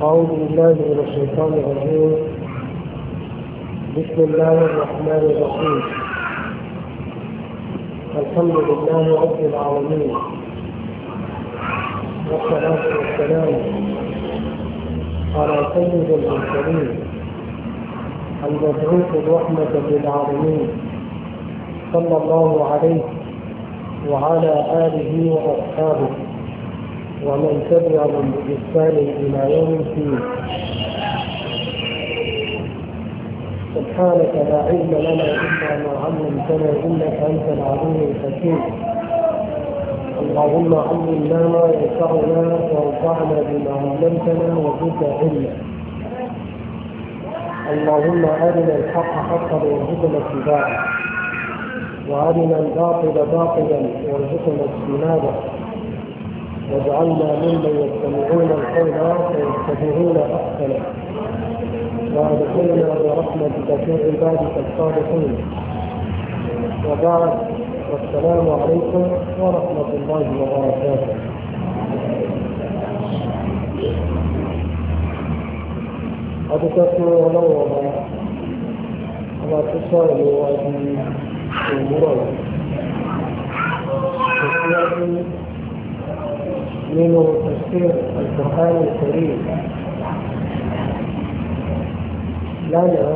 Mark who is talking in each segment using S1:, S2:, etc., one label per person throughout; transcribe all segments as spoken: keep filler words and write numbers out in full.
S1: أعوذ بالله من الشيطان الرجيم. بسم الله الرحمن الرحيم. الحمد لله رب العالمين، والصلاة والسلام على سيد المرسلين المبعوث رحمة للعالمين صلى الله عليه وعلى آله وأصحابه ومن تبعهم بإحسان إلى يوم الدين. سبحانك لا علم لنا إلا ما علمتنا إنك أنت العليم الحكيم. اللهم علمنا ما ينفعنا وانفعنا بما علمتنا وزدنا علما. اللهم أرنا الحق حقا وارزقنا اتباعه، وأرنا الباطل باطلا وارزقنا اجتنابه، واجعلنا ممن يستمعون القول فيتبعون احسنه، وادخلنا برحمتك في عبادك الصالحين. وبعد، والسلام عليكم ورحمه الله وبركاته. أدعوكم الله على تصالح وأجل أمورنا من تفسير القرآن الكريم. لنا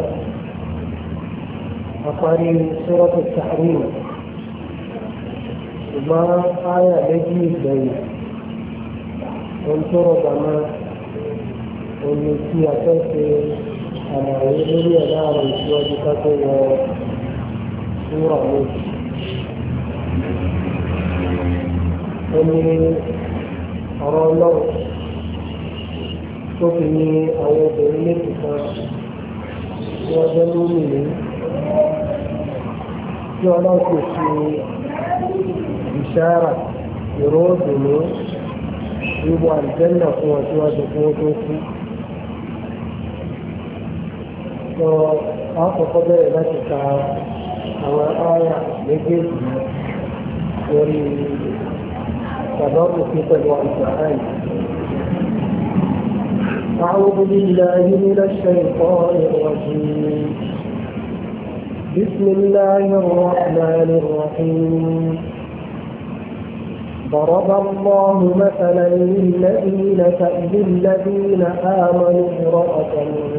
S1: أقاري سورة التحريم، ما آية نجيب بي وانترض ما ونسي أتوكي على يدري أدار وجهك وسورة نجيب ọ̀rọ̀ ọlọ́run tó fi ní àwọn obìnrin méjì kan tí wọ́n jẹ́ lórí ìlú tí ọlọ́run kò fi ìṣára ìró òdùnú wíwọ àlùjànnà fún wọn tí wọ́n ti fún ó tó kú. sọ àkọ́kọ́ bẹ̀rẹ̀ láti ka àwọn ááyà méjèèjì lórí تبرك بالقرآن. أعوذ بالله من الشيطان الرجيم. بسم الله الرحمن الرحيم. ضرب الله مثلا للذين للذين آمنوا امرأة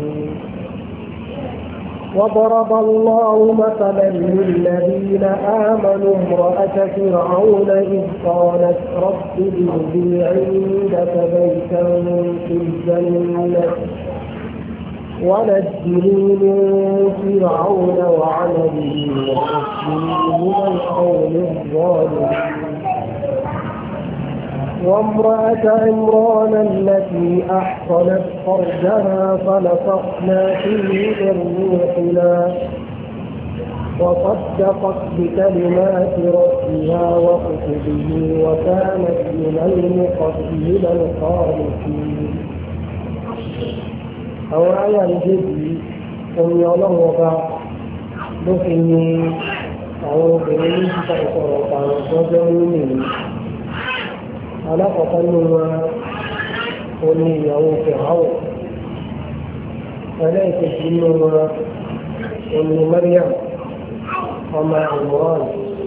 S1: وضرب الله مثلا للذين آمنوا امرأة فرعون إذ قالت رب ابن لي عندك بيتا في الجنة ونجني من فرعون وعمله ونجني من القوم الظالمين. وامرأة عمران التي أحصنت فرجها فنفخنا فيه من روحنا وصدقت بكلمات ربها وكتبه وكانت من المقبلين الخالقين. أو آية الجدي قل يا الله وبا بخني أو بني تأثر وقال alákọ̀ọ́kọ́ nínú wọn ó ní ìyàwó Fìràwọ̀, ẹlẹ́ẹ̀kejì nínú wọn ó ní Maryam ọmọ Imran.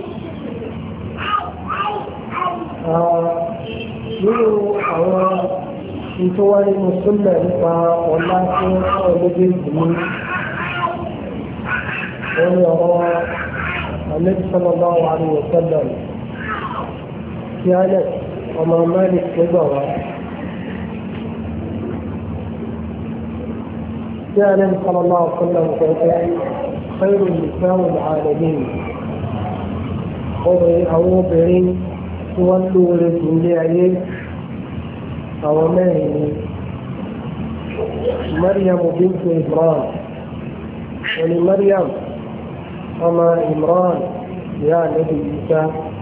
S1: nínú àwọn ìtọ́wárí mùsùlùmí nípa ọ̀la tí wọ́n kọ́ méjèèjì ní wọ́n ní ọ̀rọ̀ Ànábì sallallahu alaihi wa sallam tí a lẹ̀ ọmọ Malik gbogbo wa tí a lẹ́nu sallallahu alaihi wa sallam kọ̀ọ̀kẹ́ khairu nisa'il alamin. obìnrin àwọn obìnrin tí wọ́n lóore jù ní ayé àwọn mẹ́rin ni Maryam bintu Imran, ẹni Maryam ọmọ Imran ìyá Ànábì Ìsá.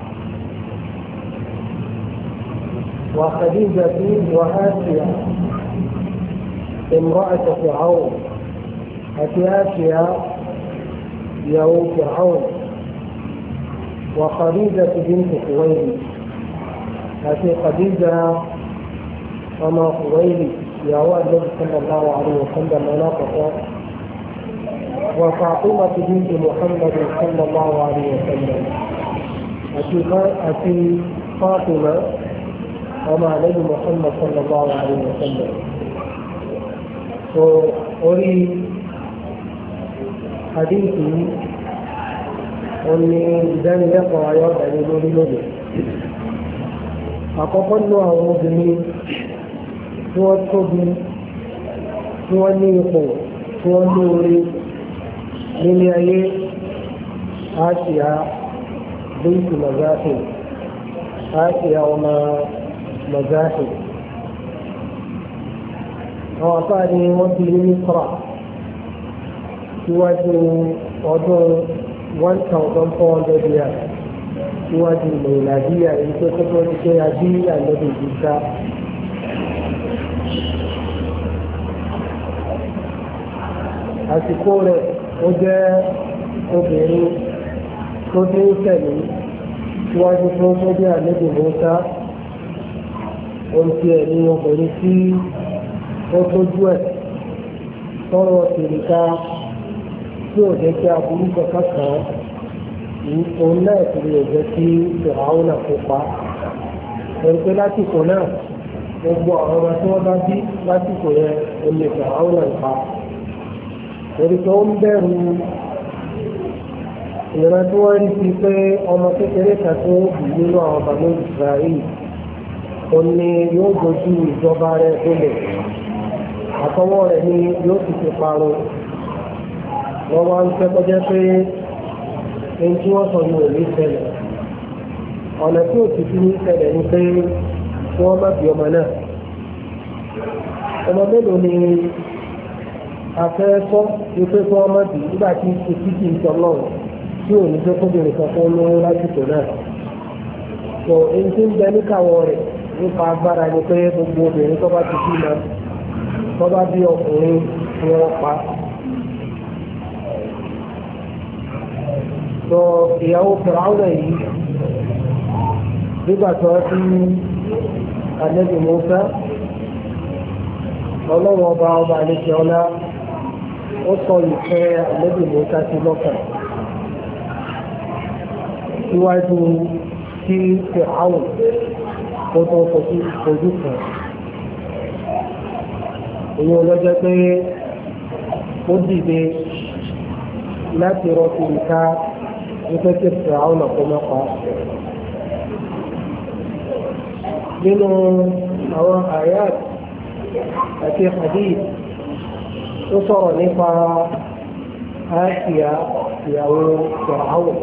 S1: وخديجة وآسيا امرأة فرعون، أتي آسيا يوم فرعون. وخديجة بنت خويلد، أتي خديجة وما خويلد يا النبي صلى الله عليه وسلم مناقصة وفاطمة بنت محمد صلى الله عليه وسلم أتي فاطمة ومع نبي محمد صلى الله عليه وسلم فأريد حديثي أني إذا يقع يوضع لدولي لدي أقفل àwọn obìnrin tí wọ́n tóbi tí wọ́n ní ipò tí wọ́n lóore nílé ayé Àsíyà bíntù Mazahib Àsíyà ọmọ Mazahib àwọn afáàní wọ́n ti ní Mísírà síwájú ọdún one thousand four hundred years síwájú mìládíyà èyí tó tó tó ti ṣe àbí àlọ́dún ìgbésà. àsìkò rẹ̀ ó jẹ́ obìnrin tó dé tẹ̀lé síwájú tó tó dé àlọ́dún Mùsá ohun tí ẹ̀ ní obìnrin tí ó tójú ẹ̀ sọ̀rọ̀ tìrìkà tí ò jẹ́ kí aburú kankan kàn án. òun náà ti lè jẹ́ kí Fìràwọn náà kópa ẹni pé lásìkò náà gbogbo àwọn ọmọ tí wọ́n bá bí lásìkò yẹn omi Fìràwọn náà pa torí pé ó ń bẹ̀rù ìran tí wọ́n rí sí pé ọmọ kékeré kan tó bì nínú àwọn bàbá Israẹli ó ní yóò dojú ìjọba rẹ̀ gbọ́dọ̀ àtọwọ́ rẹ̀ ni yóò ti fi parun wọ́n wá ń fẹ́ kọjá pé ẹni tí wọ́n sọ ní òní ṣẹlẹ̀ ọ̀nà tí ò ti fi ní ṣẹlẹ̀ ni pé kí wọ́n má bí ọmọ náà ọmọ mélòó ni afẹ́fọ́ ní pé kí wọ́n má bí nígbà tí etí kì í sọ náà tí ò ní pé kóbìnrin kan fún lówó lásìkò náà tó ẹni tí ń bẹ níkàwọ́ rẹ̀ nípa agbára ni pé gbogbo obìnrin tó bá ti bí ma tó bá bí ọkùnrin tí wọ́n pa. tó ìyàwó Fìràwọn yìí nígbà tó ti Ànábì Mùsá ọlọ́wọ́ ọba ọba àlejò ọlá ó sọ ìfẹ́ Ànábì Mùsá sí lọ́kàn síwájú sí Fìràwọn tó tó fojú kan èyí ọlọ́jọ́ pé ó dìde láti rọ́ọ̀tì ìka nípa tí Fìràwọn náà kó mọ́pa. nínú àwọn àyàt àti hadith tó sọ̀rọ̀ nípa Àsíyà ìyàwó Fìràwọn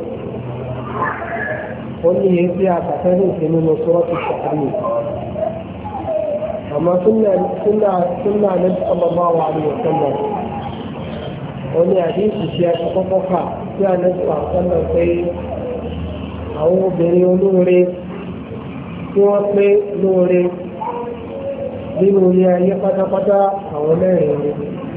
S1: ó ní èyí tí a kàfẹ́ ní ìsinmi nínú Suratu Tahrīm àmọ́ súnà Nabi sallallahu alaihi wa sallam ó ní àdéhùn tí a ti kọ́kọ́ kà tí a lè fà sọ́nà pé àwọn obìnrin olóore tí wọ́n pé lóore nínú ilé ayé pátápátá àwọn mẹ́rin ni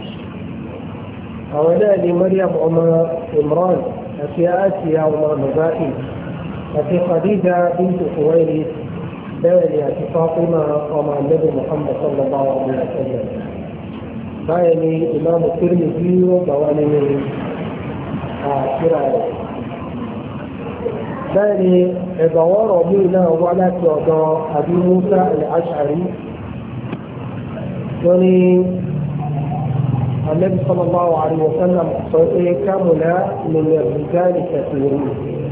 S1: àwọn náà ni Maryam ọmọ Imran àti Àsíyà ọmọ Mazahib àti Khadija bintu Khuwaylid bẹ́ẹ̀ ni àti Fatima ọmọ Ànábì Muhammad sallallahu alaihi wa sallam báyìí ni ìmáàmù Tirmidhi ó gbà wá nínú àkírà rẹ̀. bẹ́ẹ̀ ni ẹ̀bàwọ́rọ̀ mi náà wá láti ọ̀dọ̀ Abi Musa al-Ash'ari wọ́n ní Ànábì sallallahu alaihi wa sallam sọ pé kamula min ar-rijali kathirun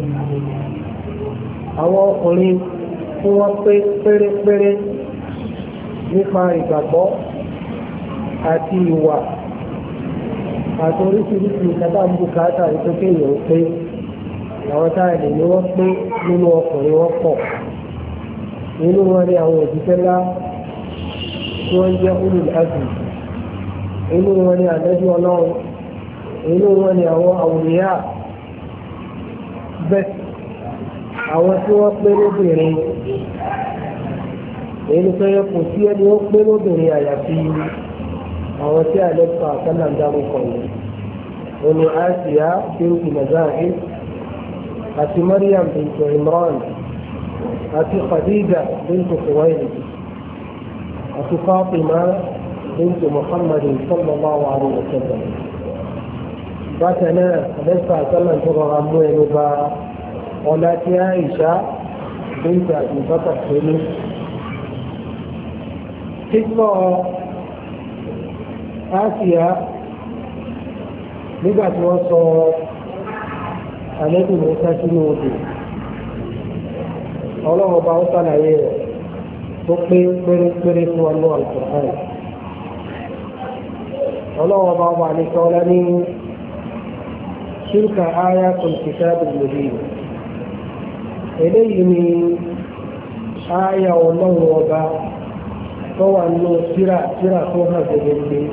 S1: àwọn ọkùnrin tí wọ́n pé pérépéré nípa ìgbàgbọ́ àti ìwà àti oríṣiríṣi ìkàtà ń bùkátà ìtókè èèyàn pé àwọn táàlì ni wọ́n pé nínú ọkùnrin wọn pọ̀ nínú wọn ni àwọn òṣìṣẹ́ ńlá tí wọ́n jẹ́ ulul azmi inú wọn ni ànábì Ọlọ́run inú wọn ni àwọn àwòrán bẹ́ẹ̀ àwọn tí wọ́n pé lóbìnrin èyí ni pé kò sí ẹni ó pé lóbìnrin àyàfi àwọn tí àlẹ́kọ̀ọ́ àkànnà ń dárúkọ yìí wọn ni Àsíyà bintu Mazahib àti Maryam bintu Imran àti Khadija bintu Khuwaylid àti Fatima بنت محمد صلى الله عليه وسلم باتنا لسا سلم تغرى موينبا ولاتي عائشة بنت أبي بكر سنين قصة آسيا nígbà tí wọ́n sọ àlẹ́kùn mọ́sá sínú odò ọlọ́run ọba ó sàlàyé rẹ̀ tó pé pérépéré fún wa ní àlùkòrán ọlọ́run ọba ọba àlekọ́ ọlá ní ṣílkà áyá kìtàbí lòdì eléyìí ni áyá ọlọ́run ọba tó wà nínú síra síra tó hàn gẹ́gẹ́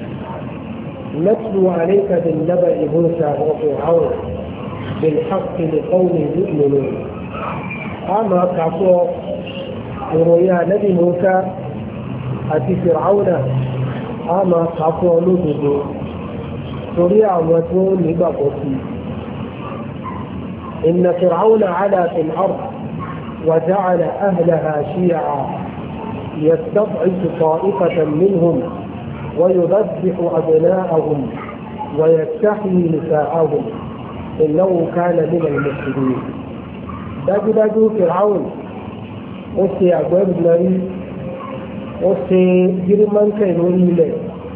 S1: نتلو عليك بالنبأ موسى وفرعون بالحق لقوم يؤمنون أما كفو رؤيا نبي موسى أتي فرعون أما كفو لدد سريع وتون لبقتي إن فرعون علا في الأرض وجعل أهلها شيعا يستضعف طائفة منهم ويذبح أبناءهم ويستحيي نساءهم إنه كان من المفسدين dájú dájú Fìràún ó ṣe àgbẹ̀rù lórí ó ṣe gírímọ́ǹkẹ̀ lórí ilẹ̀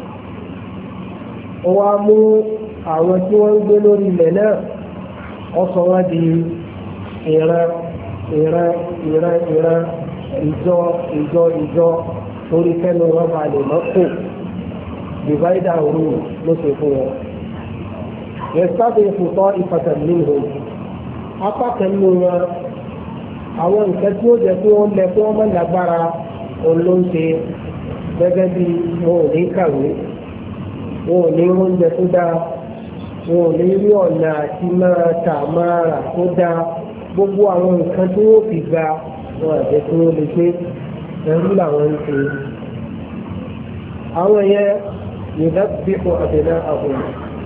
S1: ó wá mú àwọn tí wọ́n ń gbé lórí ilẹ̀ náà ó sọ wọ́n di ìran ìran ìran ìran ìjọ ìjọ ìjọ torí kẹ́nu wọn bá lè mọ́kò divider rule ló ṣe fún wọn. يستضعف طائفة منهم apá kan nínú wọn àwọn nǹkan tí ó jẹ́ kí wọ́n lẹ kí wọ́n má lágbára olóńṣe gẹ́gẹ́ bí wọn ò ní kàwé wọn ò ní oúnjẹ tó dáa wọn ò ní rí ọ̀nà àti máa tà máa rà tó dáa gbogbo àwọn nǹkan tí wọ́n fi gba wọn àjẹ́ tí wọ́n lè ṣe ẹrú làwọn ń ṣe. àwọn yẹn يذبح أبناءهم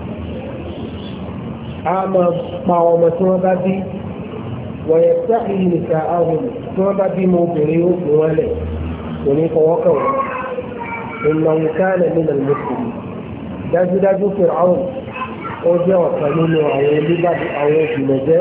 S1: أما قوم ثوبتي ويستحيي نساءهم ثوبتي مبرئ ولد ونفوقه إنه كان من المسلمين داج داج فرعون أوجه وقانون وعيون بعد أوجه نجاة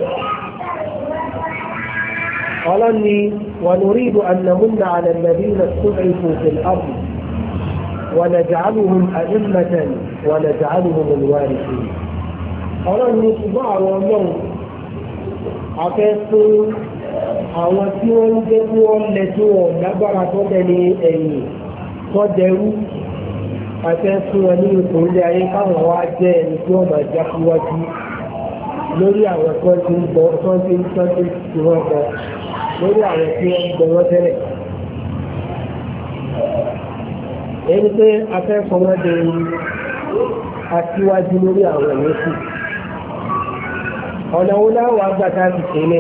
S1: قال لي ونريد أن نمن على الذين استضعفوا في الأرض ونجعلهم أئمة ونجعلهم الوارثين ọlọ́run ní ṣùgbọ́n àwọn ọlọ́run afẹ́ fún àwọn tí wọ́n ń jẹ́ tí wọ́n lẹ tí wọ́n lágbára tó tẹ̀lé ẹ̀yìn tó dẹrú afẹ́ fún wọn ní ipò ilé ayé káwọn wá jẹ́ ẹni tí wọ́n máa já síwájú lórí àwọn tó ti ń bọ̀ tó ti ń tó ti ti wọ́n bọ̀ lórí àwọn tí wọ́n ń bọ̀ wọ́n tẹ́lẹ̀. ẹni pé afẹ́ fọmọdé aṣíwájú lórí àwọn ẹ̀yẹ sí ọ̀nà wo láwọn agbáta ti tẹ́lẹ̀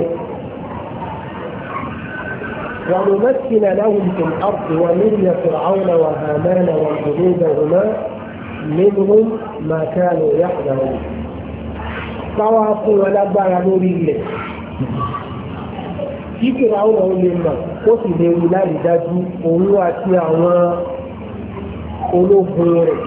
S1: ونمكن لهم في الأرض ونري فرعون وهامان وجنودهما منهم ما كانوا يحذرون طوافوا ولا بارا لله kí Fìràún ó lè mọ̀ ó sì lè rí láì dájú òun àti àwọn ológun rẹ̀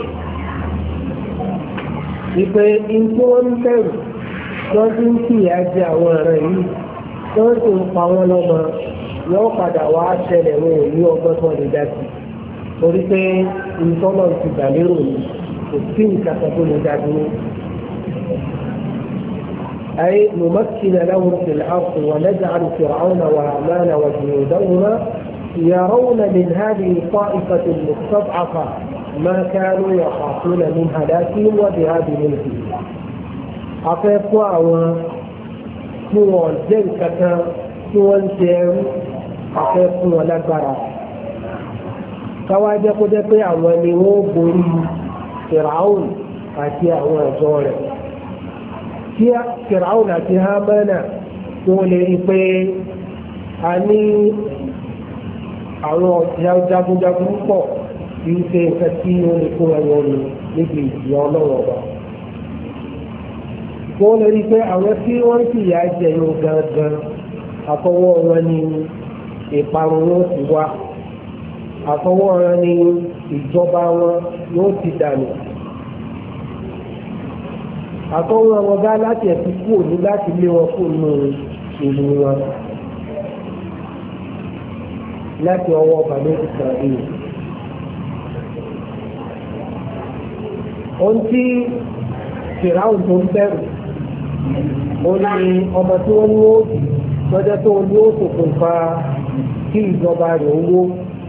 S1: ìpè ìtí wọ́n ń bẹ̀rù wọ́n ti ń fìyà jẹ àwọn ọ̀rẹ́ yìí wọ́n sì ń pa wọ́n lọ́mọ yóò padà wá ṣẹlẹ̀ wọn ò ní ọgbọ́n tó lè dá sí torí pé ìtọ́nà ti gbà lérò ní kò sí nǹkan kan tó lè dá dúró. أي نمكن لهم في الأرض ونجعل فرعون وهامان وجنودهما يرون من هذه الطائفة المستضعفة ما كانوا يخافون من هلاكهم وذهاب ملكهم. أقوى هو الجنكة هو الجن أقوى ولا برا. كواجه قد يقول فرعون أتي أولا tí Fìràún àti Hámánà wọ́n lè rí pé a ní àwọn jagunjagun pọ̀ kì í ṣe nǹkan tí ó lè kó ẹyọ ni níbi ìjìyà ọlọ́wọ́ ọba. wọ́n lè rí pé àwọn tí wọ́n sì yà jẹyọ gangan àkọwọ́ wọn ni ìparun wọn ti wá àfọwọ́ran ni ìjọba wọn yóò ti dànù àfọwọ́ran wọn bá láti ẹ̀sìn kúrò ní láti lé wọn kúrò nínú ìlú wọn láti ọwọ́ bàbá Ísírẹ́lì. ohun tí fìràwùn tó ń bẹ̀rù ó ní ọmọ tí wọ́n ní ó lọ́jọ́ tó ní ó ṣokùnfà kí ìjọba rẹ̀ owó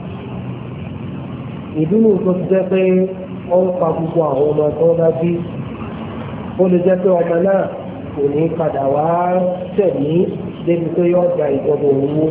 S1: ìdúnnù tó ti jẹ́ pé ó ń pa gbogbo àwọn ọmọ tó ń bá bí ó lè jẹ́ pé ọmọ náà kò ní padà wá tẹ̀lé débi pé yóò gba ìjọba owó.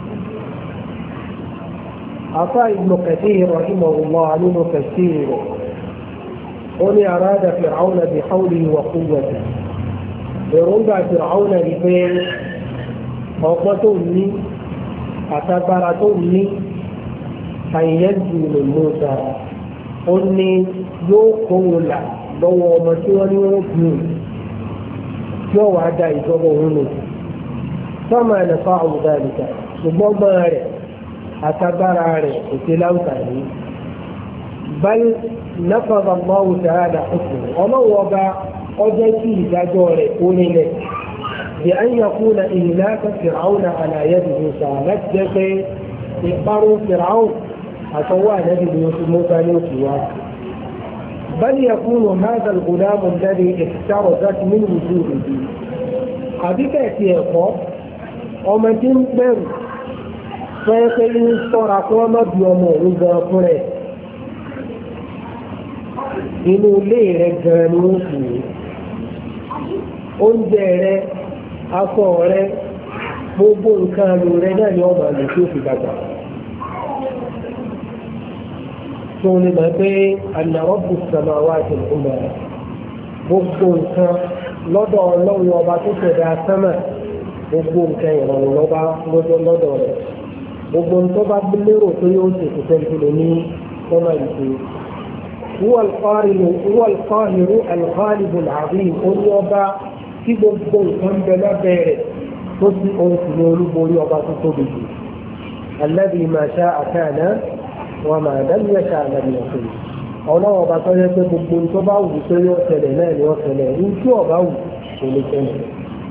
S1: afa Ibn Kathir rahimahullah nínú tafsir rẹ̀ ó ní arada Fir'auna bi hawlihi wa quwwatihi èròǹgbà Fir'auna ní pé ọgbọ́n tó ní àtagbára tó ní àyẹ̀yẹ́jù lè Mùsá ó ní yóò kówó là lọ́wọ́ ọmọ tí wọ́n ní wọ́n gbìn yóò wá da ìjọba òun nù sọ́mà ẹ̀nàfà àwùjọ àdìgbà ṣùgbọ́n gbọ́n rẹ̀ àtagbára rẹ̀ kò sí láǹfààní. bal nafadha Allahu ta'ala hukmuhu ọlọ́wọ́ ọba ọjọ́ tí ìdájọ́ rẹ̀ ó nílẹ̀ bí an yakuna ihlaka Fir'auna ala yadi Musa láti jẹ́ pé ìparun Fir'aun àtọwọ́ ànábì Musa ní òkú wá. بل يكون هذا الغلام الذي افترضت من وجوده àbíkẹ́ ti ẹ̀kọ́ ọmọ tí ń bẹ̀rù fẹ́ẹ́fẹ́ ní sọ́ra kí wọ́n má bí ọmọ òun gan fún rẹ̀ inú ilé rẹ̀ gan ni wọ́n kù oúnjẹ rẹ̀ aṣọ rẹ̀ gbogbo nǹkan lò rẹ̀ náà ni ọmọ àlè tí ó fi dàgbà tó ní mọ̀ pé anna rabbus samawati al-ula gbogbo nǹkan lọ́dọ̀ ọlọ́run ọba tó tẹ̀dá sánmà gbogbo nǹkan ìrọ̀rùn lọ́ba lọ́dọ̀ rẹ̀ gbogbo nǹkan bá lérò tó yóò ṣe kò tẹ́lẹ̀ tó ní sọ́mà ìṣe. huwa al-qahiru al-ghalibu al-azim ó ní ọba tí gbogbo nǹkan bẹ lábẹ́ rẹ̀ tó sì ohun sì ní olúborí ọba tó tóbi jù. alladhi ma sha'a kana wa ma lam yasha' lam yakun. ọlọ́wọ́ ọba tó yẹ pé gbogbo nǹkan bá wù tó yóò tẹ̀lẹ̀ náà ni wọ́n tẹ̀lẹ̀ ní tí ọba wù kò lè tẹ̀lẹ̀.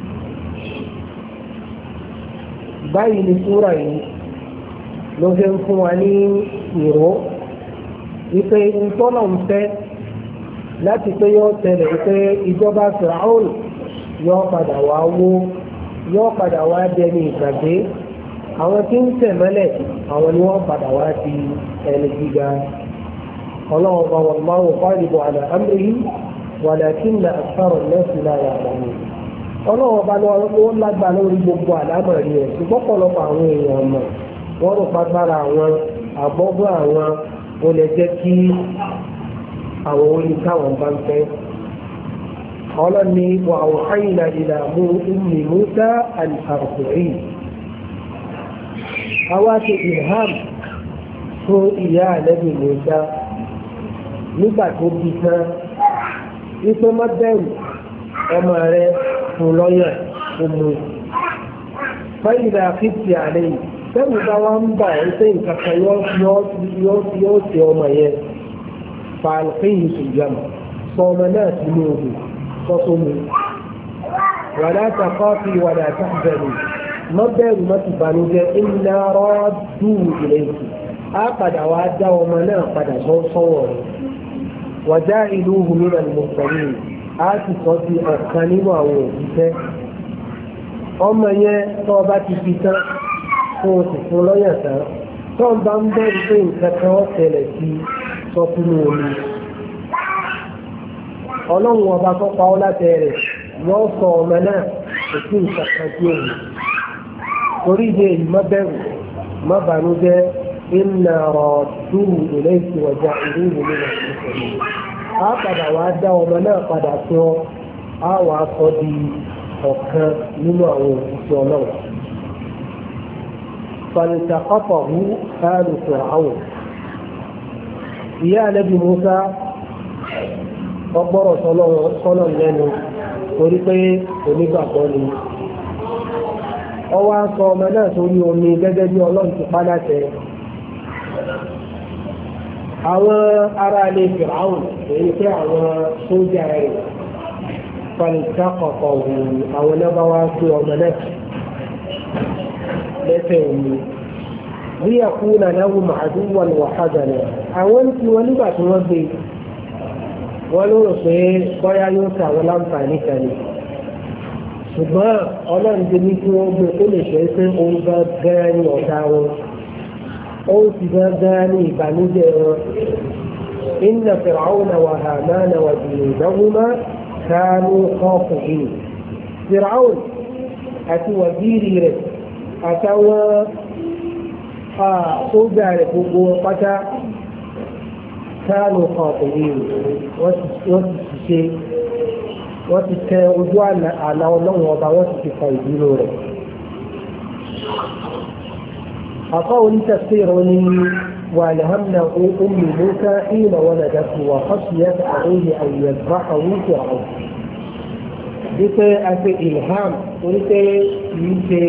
S1: báyìí ni súrà yìí ló fi ń fún wa ní ìró wípé ìtọ́nà ń fẹ́ láti pé yóò tẹ̀lẹ̀ wípé ìjọba Fir'aun yóò padà wá wó yóò padà wá dẹni ìgbàgbé àwọn tí ń tẹ̀mẹ́lẹ̀ àwọn ni wọ́n padà wá di ẹni gíga. الله والله غالب على أمره ولكن أكثر الناس لا يعلمون ọlọ́wọ́ bá lọ́wọ́ lágbà lórí gbogbo àlámọ̀rí ẹ̀ ṣùgbọ́n pọ̀lọpọ̀ àwọn èèyàn mọ̀ wọ́n rò pàgbára àwọn àgbọ́gbọ́ àwọn ó lè jẹ́ kí àwọn orí káwọn bá ń fẹ́. ọlọ́ni wà awhayna ila ummi Musa al-ardi'i àwa ṣe ilham fún ìyá ànábì Musa nígbà tó bí tán wípé má bẹ̀rù ọmọ rẹ fún lọ́yà fún mu fáyidà fífi àlẹ́ yìí bẹ́ẹ̀ni bá wá ń bà ẹ́ pé nǹkan kan yóò ṣe ọmọ yẹn fàlùfẹ́yìn ìjọba sọ ọmọ náà sí ní odò sọ́sọ́ mu wàlá takọ́fì wàlá tàbẹ̀rù má bẹ̀rù má ti bànújẹ́ inna raddu ilayki á padà wá dá ọmọ náà padà sọ́wọ́ rẹ̀ wàjá ìlú hùmínà mùsùlùmí á ti sọ sí ọ̀kan nínú àwọn òṣìṣẹ́ ọmọ yẹn tó ọba ti fi tán fún oṣù fún lọ́yà tán tó ń bá ń bẹ̀rù pé nǹkan kan ó ṣẹlẹ̀ sí sọ sínú omi ọlọ́run ọba tó pa ọ́ láti rẹ̀ yóò sọ ọmọ náà kò sí nǹkan kan tí òun torí ìdí èyí má bẹ̀rù má bànújẹ́ inna radduhu ilayki wa ja'iluhu min al-mursalin á padà wá dá ọmọ náà padà sí ọ á wà sọ di ọ̀kan nínú àwọn òṣìṣẹ́ ọlọ́run. faltaqatahu alu Fir'aun ìyá ànábì Musa ọgbọ́rọ̀ sọ́nà lẹ́nu torí pé onígbàgbọ́ ni ọwọ́ á sọ ọmọ náà sórí omi gẹ́gẹ́ bí ọlọ́run ti pa láṣẹ àwọn ará ilé fìràwùn èyí pé àwọn sójà rẹ̀ falẹ̀ká kọ̀ọ̀kọ̀ wù àwọn náà wá gbé ọmọ náà lẹ́sẹ̀ omi bí àkúnà náà màdúwàn wàhádànà àwọn tí wọ́n nígbà tí wọ́n gbé wọ́n lórò pé bọ́yá yóò ta àwọn láǹfààní kan ni ṣùgbọ́n ọlọ́run ti ní kí wọ́n gbé ó lè ṣe é pé òun bá gẹ́rẹ́ ní ọ̀dá wọn ó sì bá gẹ́rẹ́ ní ìbànújẹ́ wọn inna fir'auna wa hamana wa junudahuma kanu khati'in fir'aun àti wàzírí rẹ̀ àtàwọn sójà rẹ̀ gbogbo pátá kanu khati'in wọ́n ti ṣe wọ́n ti tẹ ojú àlà ọlọ́run ọba wọ́n ti ti fa ìdúró rẹ̀. àkọ́ onítẹ̀síro ni wà lẹ́hàmnà omi Musa ìnà wọn àdàkù wà fọ́síyẹ́ àwòyẹ àwòyẹ bá àwùjọ àwọn. wípé a ṣe ilham wípé kìí ṣe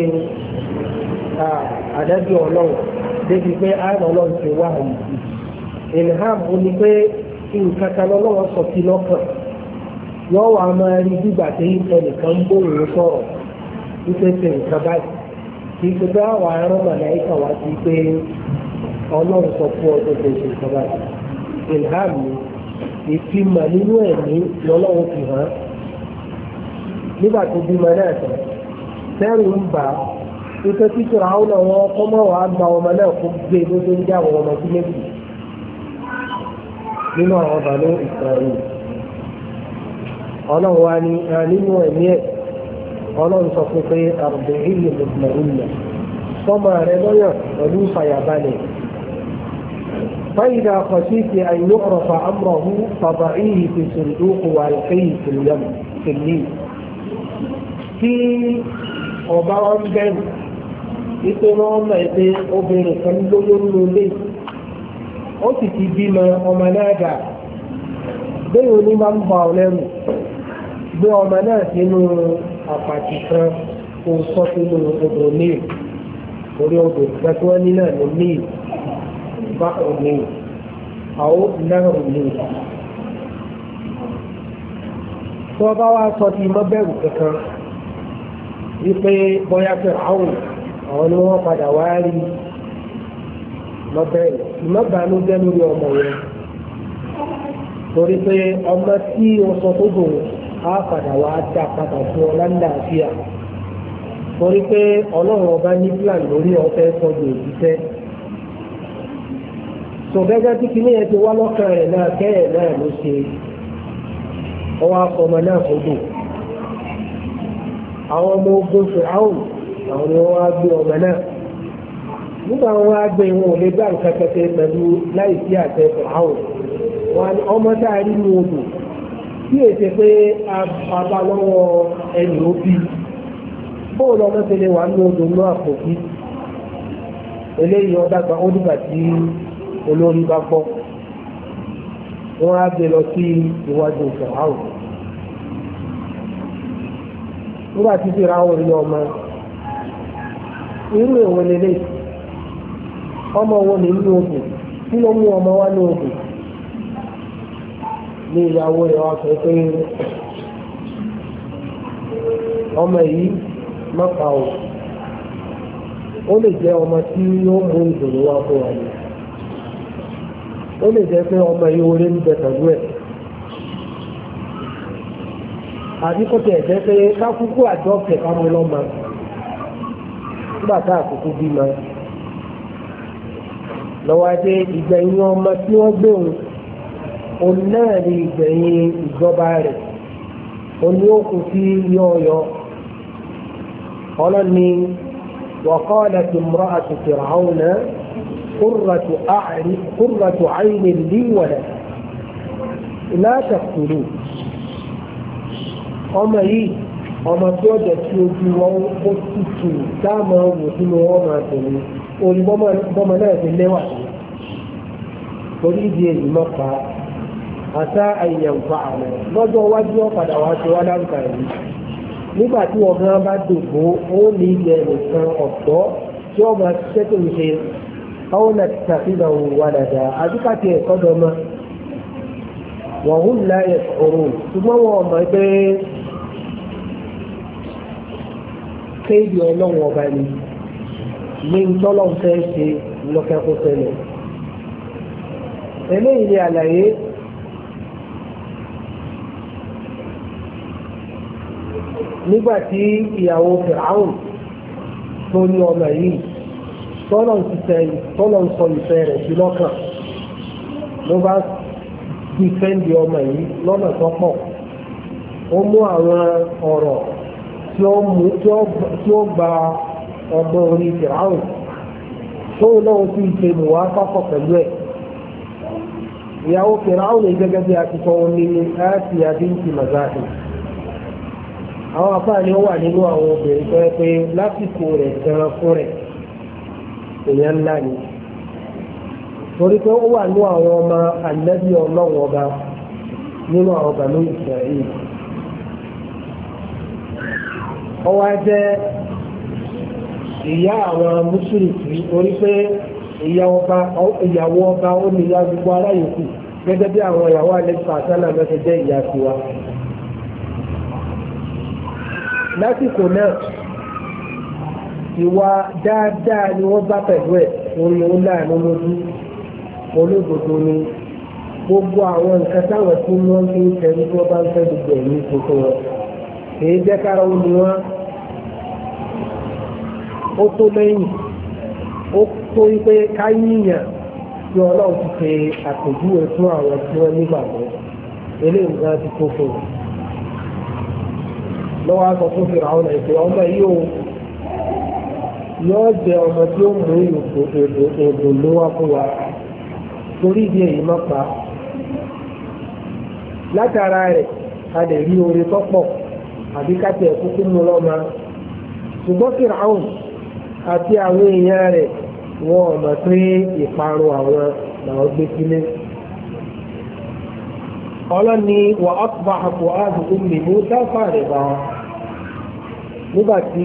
S1: àdájọ́ ọlọ́run débi pé àrùn ọlọ́run ṣe wá àyè sí. ilham ó ní pé nǹkan kan lọ́wọ́ sọ sí lọ́kàn yọ wà máa rí gbígbà tí ẹnìkan ń bóyá sọ̀rọ̀ wípé ṣe nǹkan báyìí kì í ṣe bá wà á rán màláìkà wá sí pé ọlọ́run sọ fún ọdún tó ṣe nǹkan báyìí. ilham ni ìfimọ̀ nínú ẹ̀mí lọ́lọ́run fi hàn nígbà tó bímọ náà tán sẹ́rù ń bà á wípé títí àwọn ọmọ ọkọ mọ́ wàá gba ọmọ náà kó gbé lójú ń jẹ́ àwọn ọmọ sí méjì nínú àwọn ọba ní Ísírẹ́lì. ọlọ́run wa ni nínú ẹ̀mí ẹ̀ ọlọ́run sọ fún pé àrùbẹ̀ ìlú mùsùlùmí sọ́mọ rẹ lọ́yàn pẹ̀lú fàyàbalẹ̀. فإذا خشيت أن يعرف أمره فضعيه في صندوق وألقيه في اليم في النيل. tí ọba wọn bẹ̀rù wípé wọ́n mọ̀ pé obìnrin kan lóyún lólè ó sì ti bímọ ọmọ náà dà bẹ́ẹ̀ ni máa ń bá ọ lẹ́rù gbé ọmọ náà sínú àpàtì kan kó sọ sínú odò níì orí odò gbẹ́tí wọ́n ní náà ní níì bá òní àwọn náà òní. tí wọ́n bá wá sọ ti mọ́ bẹ̀rù kankan wípé bóyá fẹ́ àwọn àwọn ni wọ́n padà wá rí lọ́bẹ̀rù ìmọ̀bánújẹ́ lórí ọmọ yẹn torí pé ọmọ tí o sọ tó dùn á padà wá dá padà fún ọ lálàáfíà torí pé ọlọ́run ọba ní plan lórí ọ̀fẹ́ sọ́jú òjíṣẹ́ tó gẹ́gẹ́ tí kìíní yẹn ti wá lọ́kàn rẹ̀ náà kẹ́ẹ̀ náà ló ṣe ọwọ́ akọmọ náà kó dùn àwọn ọmọ ogun fìràwùn àwọn ni wọ́n wá gbé ọmọ náà nígbà wọn wá gbé wọn ò lè gbà nǹkan kẹkẹ pẹ̀lú láì sí àtẹ fìràwùn wọn ọmọ tá a rí ní odò tí èsè pé abá lọ́wọ́ ẹnì ó bí bóòlù ọmọ tẹ́lẹ̀ wà ní odò náà kò bí eléyìí ọdàgbà ó dìgbà tí olórí bá gbọ́ wọn á gbé lọ sí iwájú fìràwùn nígbà tí fìràwùn rí ọmọ irú èwo lélẹ̀ ọmọ wọn ní inú odò tí ló mú ọmọ wá ní odò ní ìyàwó rẹ̀ wá sọ pé ọmọ yìí mọ́pa o ó lè jẹ́ ọmọ tí yóò mú ìdùnnú wá fún wa ni ó lè jẹ́ pé ọmọ yìí orí ń bẹ pẹ̀lú ẹ̀ àbí kó tẹ̀ jẹ́ pé kákúkú àjọ kẹ̀kọ́ mú lọ́mọ nígbà tá àkókò bímọ lọ́wọ́ adé ìgbẹ̀yìn ọmọ tí wọ́n gbé òun òun náà ní ìgbẹ̀yìn ìjọba rẹ̀ òun ni ó kù sí yọ̀ọ̀yọ̀ ọlọ́ni وقالت امرأة فرعون قرة أعين قرة عين لي ولك لا تقتلوه ọmọ yìí ọmọ tí ó jẹ tí ojú wọn ó tutù dáàmú wò sínú wọn máa tẹ̀lé orí bọ́mọ náà ti lẹ́wà sí torí ìdí èyí mọ́pa àṣà àyẹ̀wò àmọ́ lọ́jọ́ iwájú ọ̀padà wá ṣe wá láǹkà yìí nígbà tí wọn gan bá dògbò ó ní ilẹ̀ nìkan ọ̀dọ́ tí wọ́n máa ṣiṣẹ́ tó ń ṣe àwọn nàìjíríà walada àdúkàtì ẹ̀kọ́ dọ́mọ wọ́n hùn láyé ọ̀rọ̀ ṣùgbọ́n wọn mọ̀ pé kéèdì ọlọ́run ọba ni ní tọ́lọ́run fẹ́ ṣe lọ́kẹ́kọ́ tẹ́lẹ̀ eléyìí ni àlàyé nígbàtí ìyàwó Fìràún tó ní ọmọ yìí tọ́lọ́run sọ ìfẹ́ rẹ̀ sí lọ́kàn ló bá dìfẹ́ǹdì ọmọ yìí lọ́nà tó pọ̀ ó mú àwọn ọ̀rọ̀ tí ó gba ọgbọ́n orí Fìràún tóun náà sì ṣe mùwá pápọ̀ pẹ̀lú ẹ̀ ìyàwó Fìràún ní gẹ́gẹ́ bí a ti sọ ní Asiya binti Mazahi àwọn afáàní ó wà nínú àwọn obìnrin tó yẹ pé lásìkò rẹ̀ gan fún rẹ̀ èèyàn ńlá ni torí pé ó wà nínú àwọn ọmọ ànábì ọlọ́run ọba nínú àwọn Banu Isra'il ó wá jẹ́ ìyá àwọn mùsùlùmí torí pé ìyàwó ọba ó ní ìyá gbogbo ará yòókù gẹ́gẹ́ bí àwọn ìyàwó àlẹ́sà àtàlà mẹ́sẹ̀ jẹ́ ìyá tiwa lásìkò náà ìwà dáadáa ni wọ́n bá pẹ̀lú ẹ̀ orí ó láàánú lójú olódodo ni gbogbo àwọn nǹkan táwọn tí wọ́n fi ń tẹ̀lé tí wọ́n bá ń fẹ́ gbogbo ẹ̀mí tuntun wọn èyí jẹ́ kára ó ní wọ́n ó tó lẹ́yìn ó tó wípé káyíyàn tí ọlọ́run ti ṣe àpèjúwe fún àwọn tí wọ́n nígbàgbọ́ eléyìí náà ti tó fún un lọ́wọ́ aṣọ fún Fìràún ìpè ọmọ yìí ó yóò jẹ ọmọ tí ó mú èdò ló wá fún wa torí ìdí èyí má pa látara rẹ̀ a lè rí oore tọ́pọ̀ àbí káti ẹ̀kú kú mú lọ́mọ ṣùgbọ́n Fìràún àti àwọn èèyàn rẹ̀ wọ́n mọ̀ pé ìparun àwọn làwọn gbé sílé ọlọ́ni wà ọ́pàá àpò ààbò omi Mùsá fàrẹ̀ bá nígbàtí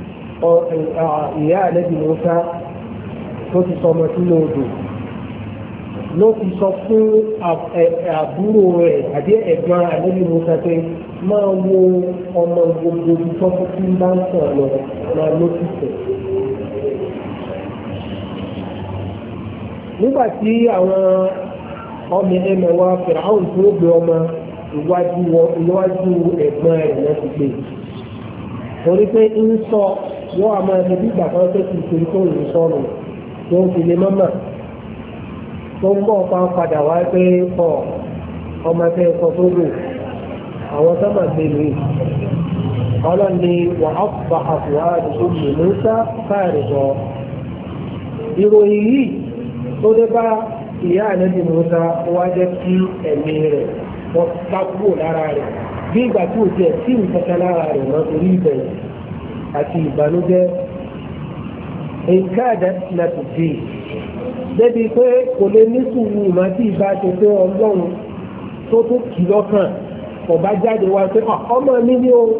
S1: ìyá àlẹ́bí Mùsá tó ti sọmọ sínú odò ló ti sọ fún àbúrò rẹ̀ àbí ẹ̀gbọ́n àlẹ́bí Mùsá pé máa wo ọmọ gbogbo tó fún tí ń bá ń sọ̀rọ̀ lọ máa ló ti sẹ̀. nígbàtí àwọn ọmọ ẹmẹ̀wà Fìràún tó gbé ọmọ iwájú ẹ̀gbọ́n rẹ̀ lọ sí gbé torí pé ń sọ wọ́n a máa ṣẹbí ìgbà kan tó ti ṣe tó ń sọ̀rọ̀ tó ń fi lè mọ́mọ́ tó ń bọ̀ pa padà wá pé ọ ọmọ ẹgbẹ́ sọ tó lò àwọn sábà gbé mi ọlọ́ni wà á fa àbúrò àdúgbò Mùsá fáàrí bọ̀ ìròyìn yìí tó dé bá ìyá ànábì Mùsá wá jẹ́ kí ẹ̀mí rẹ̀ wọ́n bá kúrò lára rẹ̀ bí ìgbà tí ò jẹ́ tí nǹkan lára rẹ̀ mọ́ torí ìbẹ̀rẹ̀ àti ìbànújẹ́ nǹkan àdásílẹ̀ tó dé débi pé kò lè ní sùúrù má tí ìbá ṣe pé ọlọ́run tó tó kì lọ́kàn kò bá jáde wá pé ọmọ mi ní o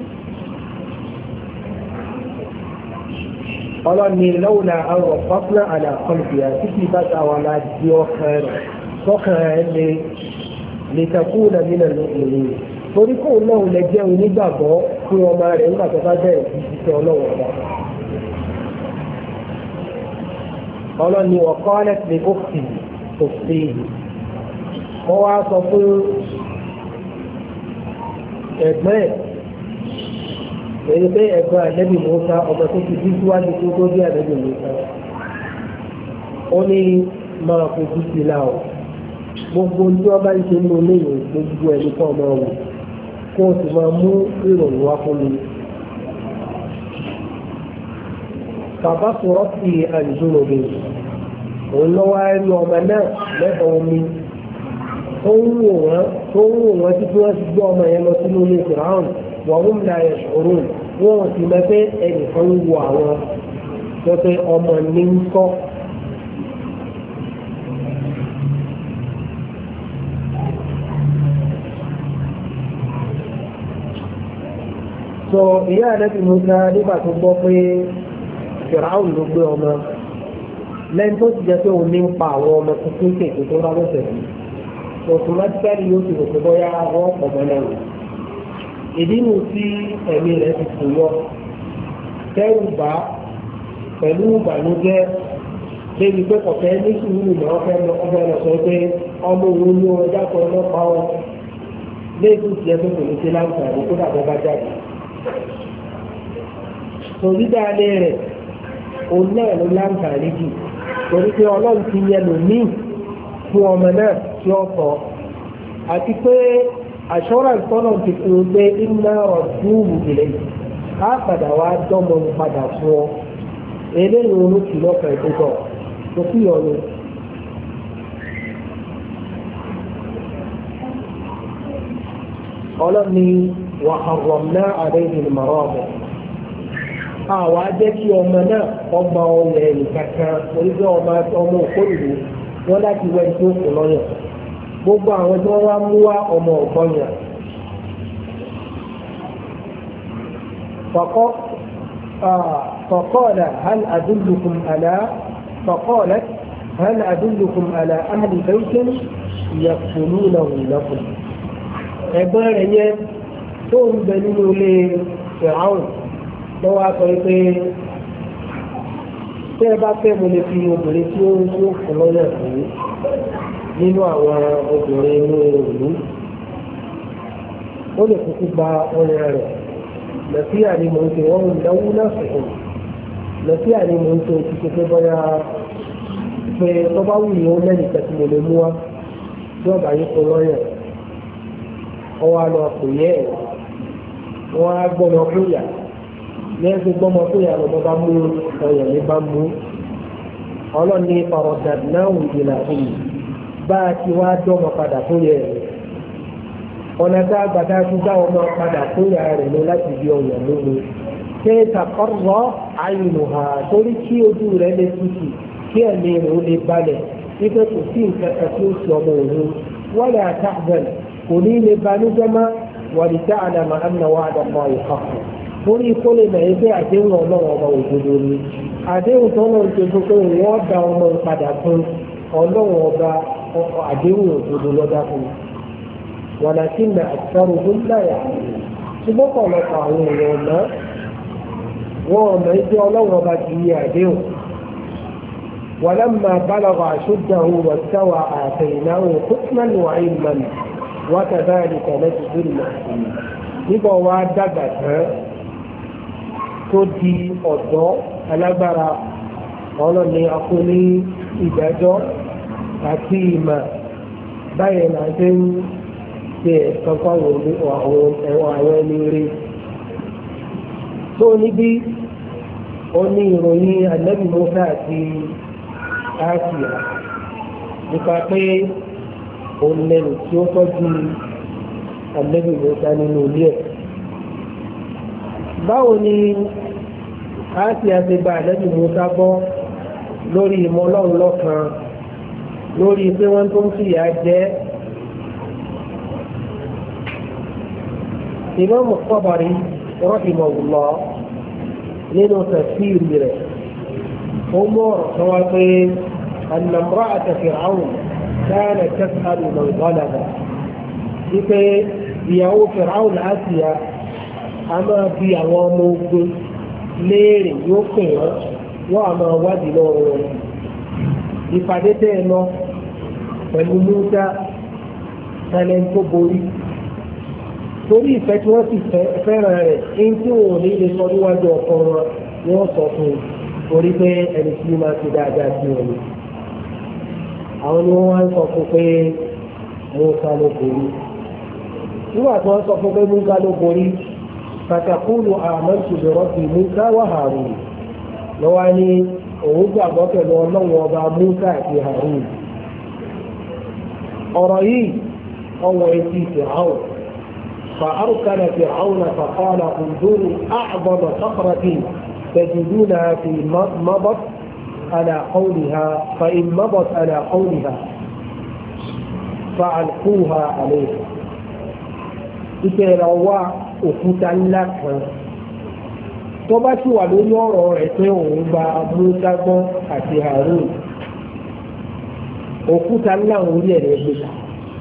S1: ọlọ́ni lọ́wọ́lá àwọn ọ̀pọ̀pọ̀ àlàkọ́lùfìyà tí kì bá tàwọn aláàdí ọkàn rẹ̀ tọ́kàn rẹ̀ lè lè takú nà nínú ìlú torí kó náà lè jẹ́ onígbàgbọ́ fún ọmọ rẹ̀ nígbà tó bá bẹ̀rẹ̀ sí ṣiṣẹ́ ọlọ́wọ́ ọba ọlọ́ni ọ̀kọ́ lẹ́sìn òkè òkè wọ́n wá sọ fún ẹ̀gbọ́n ẹ̀ èyí pé ẹ̀gbọ́n ànábì Mùsá ọmọ tó ti bí síwájú tó tó bí ànábì Mùsá ó ní máa fojú sí la o gbogbo tí wọ́n bá ń ṣe nínú léyìn gbogbo ẹ̀ nípa ọmọ wò kó o sì máa mú ìròyìn wá fún mi. bàbá sọ̀rọ̀ sí àdìsúnmọ̀ mi òun lọ́wọ́ ẹnu ọmọ náà lẹ́bàá omi tó ń wò wọ́n tó ń wò wọ́n títí wọ́n ti gbé ọmọ yẹn lọ sínú ilé Fìràún wọ́n ń la ẹ̀ṣọ́rò wọ́n sì mọ̀ pé ẹnìkan ń wo àwọn tó pé ọmọ ní ń kọ́. sọ ìyá ànábì Mùsá nígbà tó gbọ́ pé Fìràún ló gbé ọmọ lẹ́yìn tó ti jẹ́ pé òun ní ń pa àwọn ọmọ tuntun kéèké tó bá lọ́sẹ̀ sí automatically yóò ti rò pé bóyá wọ́n pọ̀ mọ́ lẹ́yìn. ìdí nu tí ẹ̀mí rẹ̀ ti kù yọ tẹ́rù bá pẹ̀lú ìbànújẹ́ débi pé kọ̀kẹ́ ní sùúrù ní ọ̀fẹ́ lọ ọ̀fẹ́ lọ sọ pé ọmọ òun ní ọjà kan lọ́pàá ọ léèkù tiẹ̀ tó kò ní ṣe láǹfààní kó dàbọ̀ bá jáde. torí dáadé rẹ̀ òun náà ló láǹfààní jù torí pé ọlọ́run ti yẹ lòmíì fún ọmọ náà tí ó kọ́ àti pé assurance tọ́nà ti fún un pé iná ọ̀dúnrún ìlẹ̀ á padà wá dọ́mọ padà fún ọ eléyìí olókì lọ́kàn ìkókọ̀ tó fi ọ̀nà. ọlọ́ni wàhálà àdéhùn ìmọ̀ràn ọ̀bọ̀ àwa jẹ́ kí ọmọ náà ọgbà ọlẹ̀ nìkankan oríṣi ọmọ ọmọ òkúrìlú wọn láti wẹ tó kù lọ́yàn gbogbo àwọn tí wọ́n wá mú wá ọmọ ọ̀gbọ́nyàn. فقال هل أدلكم على فقالت هل أدلكم على أهل بيت يكفلونه لكم. ẹ̀gbọ́n rẹ̀ yẹn tó ń bẹ nínú ilé Fìràún lọ́wọ́ á sọ pé tẹ́ ẹ bá fẹ́ mo lè fi obìnrin tí ó ń tó fún lọ́yà fún nínú àwọn obìnrin inú ìlú ó lè kúkú gba ọyàn rẹ̀ lọ́síà ni mo ń ṣe wọ́n ń dáwó náà sọ̀rọ̀ lọ́síà ni mo ń ṣe ti ṣe pé bọ́yá pé tó bá wù ní ó lẹ́yìn tẹ̀sí mo lè mú wá tí ọ̀bà yìí fún lọ́yà ọwọ́ àlọ́ kò yẹ ẹ̀ wọ́n á gbọ́dọ̀ fún yà lẹ́yìn gbọ́mọ fún yà lọ́mọ bá mú ọyàn ní bá mú ọlọ́ni ọ̀rọ̀dàd náà wù ìlà fún mi bá a ti wá dọ́mọ padà fún yẹ rẹ̀ ọ̀nà tá a gbàdá tó dá ọmọ padà fún yà rẹ̀ lọ láti di ọyàn lóru ṣé takọ́rọ̀ àyìnbó ha torí kí ojú rẹ̀ lè tutù kí ẹ̀mí rẹ̀ ó lè balẹ̀ wípé kò sí nǹkan kan tí ó sì ọmọ òun wọ́n lè àtàbẹ̀l kò ní lè banújẹ́ má wà ní tá àdàmà àmì wà àdàmà ìkọ̀kọ̀ torí kó lè mọ̀ ẹgbẹ́ àdéhùn ọlọ́run ọba òdodo ni àdéhùn tó náà ń ṣe fún pé wọ́n da ọmọ padà fún ọlọ́run ọba àdéhùn òdodo lọ́dá fún wọn àti nà àtàrò tó ń láyà ṣùgbọ́n pọ̀lọpọ̀ àwọn èèyàn ọ̀nà wọn ọ̀nà ẹgbẹ́ ọlọ́run ọba ti yí àdéhùn ولما بلغ أشده واستوى آتيناه حكما وعلما وكذلك نجزي المحسنين nígbà wá dàgbà tán tó di ọ̀dọ́ alágbára ọlọ́ni akóní ìdájọ́ àti ìmọ̀ báyìí náà ṣe ń ṣe ẹ̀kan fáwọn àwọn ẹni rí tó níbi ó ní ìròyìn ànábì Mùsá àti Àsíyà nípa pé òun lẹ́nu tí ó tọ́jú ànábì Mùsá nínú ilé ẹ̀. báwo ni Àsíyà ti gba ànábì Mùsá gbọ́ lórí ìmọ̀ Ọlọ́run lọ́kan lórí pé wọ́n tó ń fìyà jẹ Imam Tabari rahimahullah nínú tafsiri rẹ̀ ó mú ọ̀rọ̀ kan wá pé أن امرأة فرعون كانت تسأل من ظلم wípé ìyàwó Fìràún Àsíyà a máa bi àwọn ọmọ ogun léèrè yóò pè wọ́n wọ́n a máa wádìí lọ́wọ́ wọn ìpàdé tẹ́ ẹ lọ pẹ̀lú Mùsá tẹ́lẹ̀ tó borí torí ìfẹ́ tí wọ́n sì fẹ́ràn rẹ̀ ẹni tí wọn ò ní lè sọ níwájú ọkọ wọn ni wọ́n sọ fún un torí pé ẹni tí máa ti dáadáa sí wọn ni àwọn ni wọ́n wá ń sọ fún pé Mùsá ló borí nígbà tí wọ́n sọ fún pé Mùsá ló borí fatakulu amantu bi rabbi Mùsá wa Harun lọ́wọ́ ní òun gbàgbọ́ pẹ̀lú ọlọ́run ọba Mùsá àti Harun ọ̀rọ̀ yìí ọwọ́ etí Fìràún فأرسل فرعون فقال انظروا أعظم صخرة تجدونها في مضت على قولها فإن مضت على قولها فألقوها عليه ìkẹrẹ ọwá òkúta ńlá kan tó bá sì wà lórí ọ̀rọ̀ rẹ̀ pé òun gba Mùsá gbọ́ àti Harun òkúta ńlá orí ẹ̀rẹ́ gbé ta.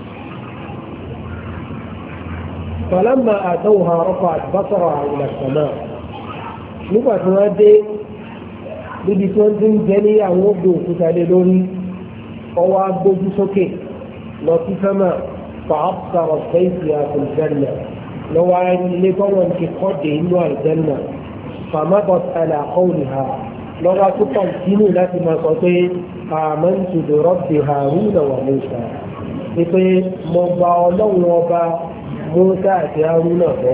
S1: فلما أتوها رفعت بصرها إلى السماء nígbà tí wọ́n dé níbi tí wọ́n ti ń jẹ́ ní àwọn ògbé òkúta lé lórí ọwọ́ agbójú sókè lọ sí sẹ́mà fàáfàrọ̀ fẹ́ẹ̀sì àtìlẹ́nà lọ́wọ́ ilé tọ́wọ́ ti kọ́dé inú àìjẹ́nà fàmábọ̀t àlàkọ́ọ̀lìhà lọ́wọ́ tó kọ̀ǹtínú láti máa sọ pé àmọ́ntù bi rabbi Haruna wa Musa ni pé mo gba ọlọ́run ọba Musa àti Haruna bọ́.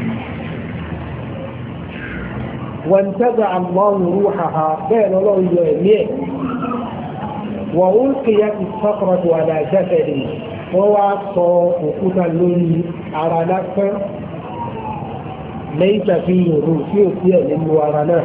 S1: وانتزع الله روحها بين الله يميه وألقيت الصخرة على جسده وهو وقوتا لوني على نفسه ليس فيه روح فيه للورناء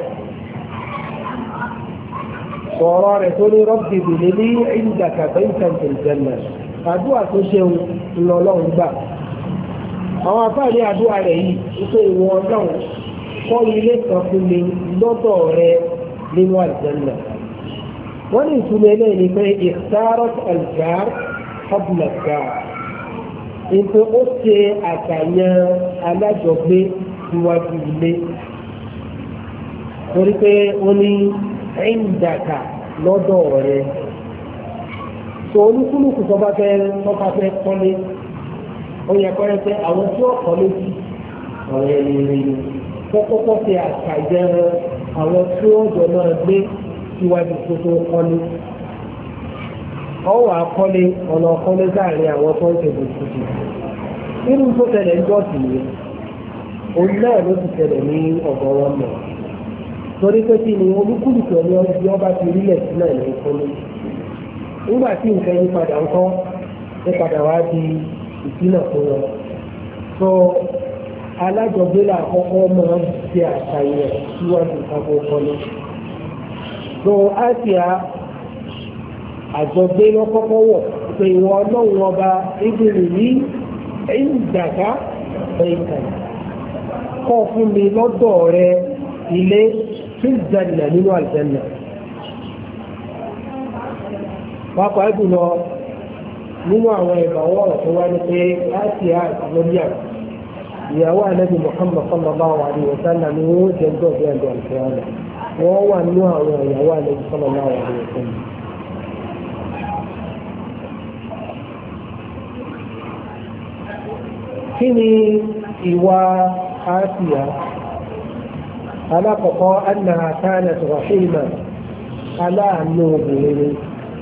S1: صرارة ربي بلدي عندك بيتا في الجنة أدعى تشيو إلا الله بقى أما فعلي أدعى عليه يقول والله kọ́ ilé kan fún mi lọ́dọ̀ rẹ nínú àlùjánnà. wọ́n ní ìtumọ̀ eléyìí ni pé ikhtarat al-jar qabla al-jar. ìpè ó ṣe àṣàyàn alájọgbé síwájú ilé. torí pé ó ní indaka lọ́dọ̀ rẹ. tó olúkúlùkù tó bá fẹ́ tó bá fẹ́ kọ́lé ó yẹ kọ́ ẹ pé àwọn tí ó kọ́lé sí ọ̀rẹ́ ni rí ni. kọ́kọ́kọ́ fi àṣàjẹ́ àwọn tí wọ́n jọ náà gbé síwájú tó tó kọ́lé. ọwọ́ akọ́lé ọ̀nà ọ̀kọ́lé láàrin àwọn tó ń ṣe bùkútù. nínú tó tẹ̀lé ń jọ́sìn ni òun náà ló ti tẹ̀lé ní ọ̀dọ̀ wọn mọ̀. torí pé kí ni olúkúlùkù ẹni ọdún ọba ti rílẹ̀ sí náà ní kọ́lé. nígbà tí nǹkan yí padà ń kọ́ ẹ padà wá di ìdínà fún wọn. so alájọgbélà àkọ́kọ́ máa ń ṣe àṣàyàn síwájú ìpapò kọ́lé. so àṣìá àjọgbé lọ́kọ́kọ́ wọ̀ pé ìwọ ọlọ́run ọba ìgbìmọ̀ ní ìdàgbà ẹ̀ka kọ́ fún mi lọ́dọ̀ rẹ ilé tí ń jẹ́nà nínú àlùjánnà. pápá jùlọ nínú àwọn ìbáwọ̀ ọ̀rọ̀ tó wá ní pé àṣìá àtìlọ́bíà ìyàwó ànábì Muhammad sallallahu alaihi wa sallam ni wọ́n jẹ́ ń dọ̀bí ẹ̀dọ̀ àlùfẹ́ọ́nà wọ́n wà nínú àwọn ìyàwó ànábì sallallahu alaihi wa sallam. kí ni ìwà Àsíyà? alákọ̀ọ́kọ́ annaha kanat rahima aláàánú obìnrin.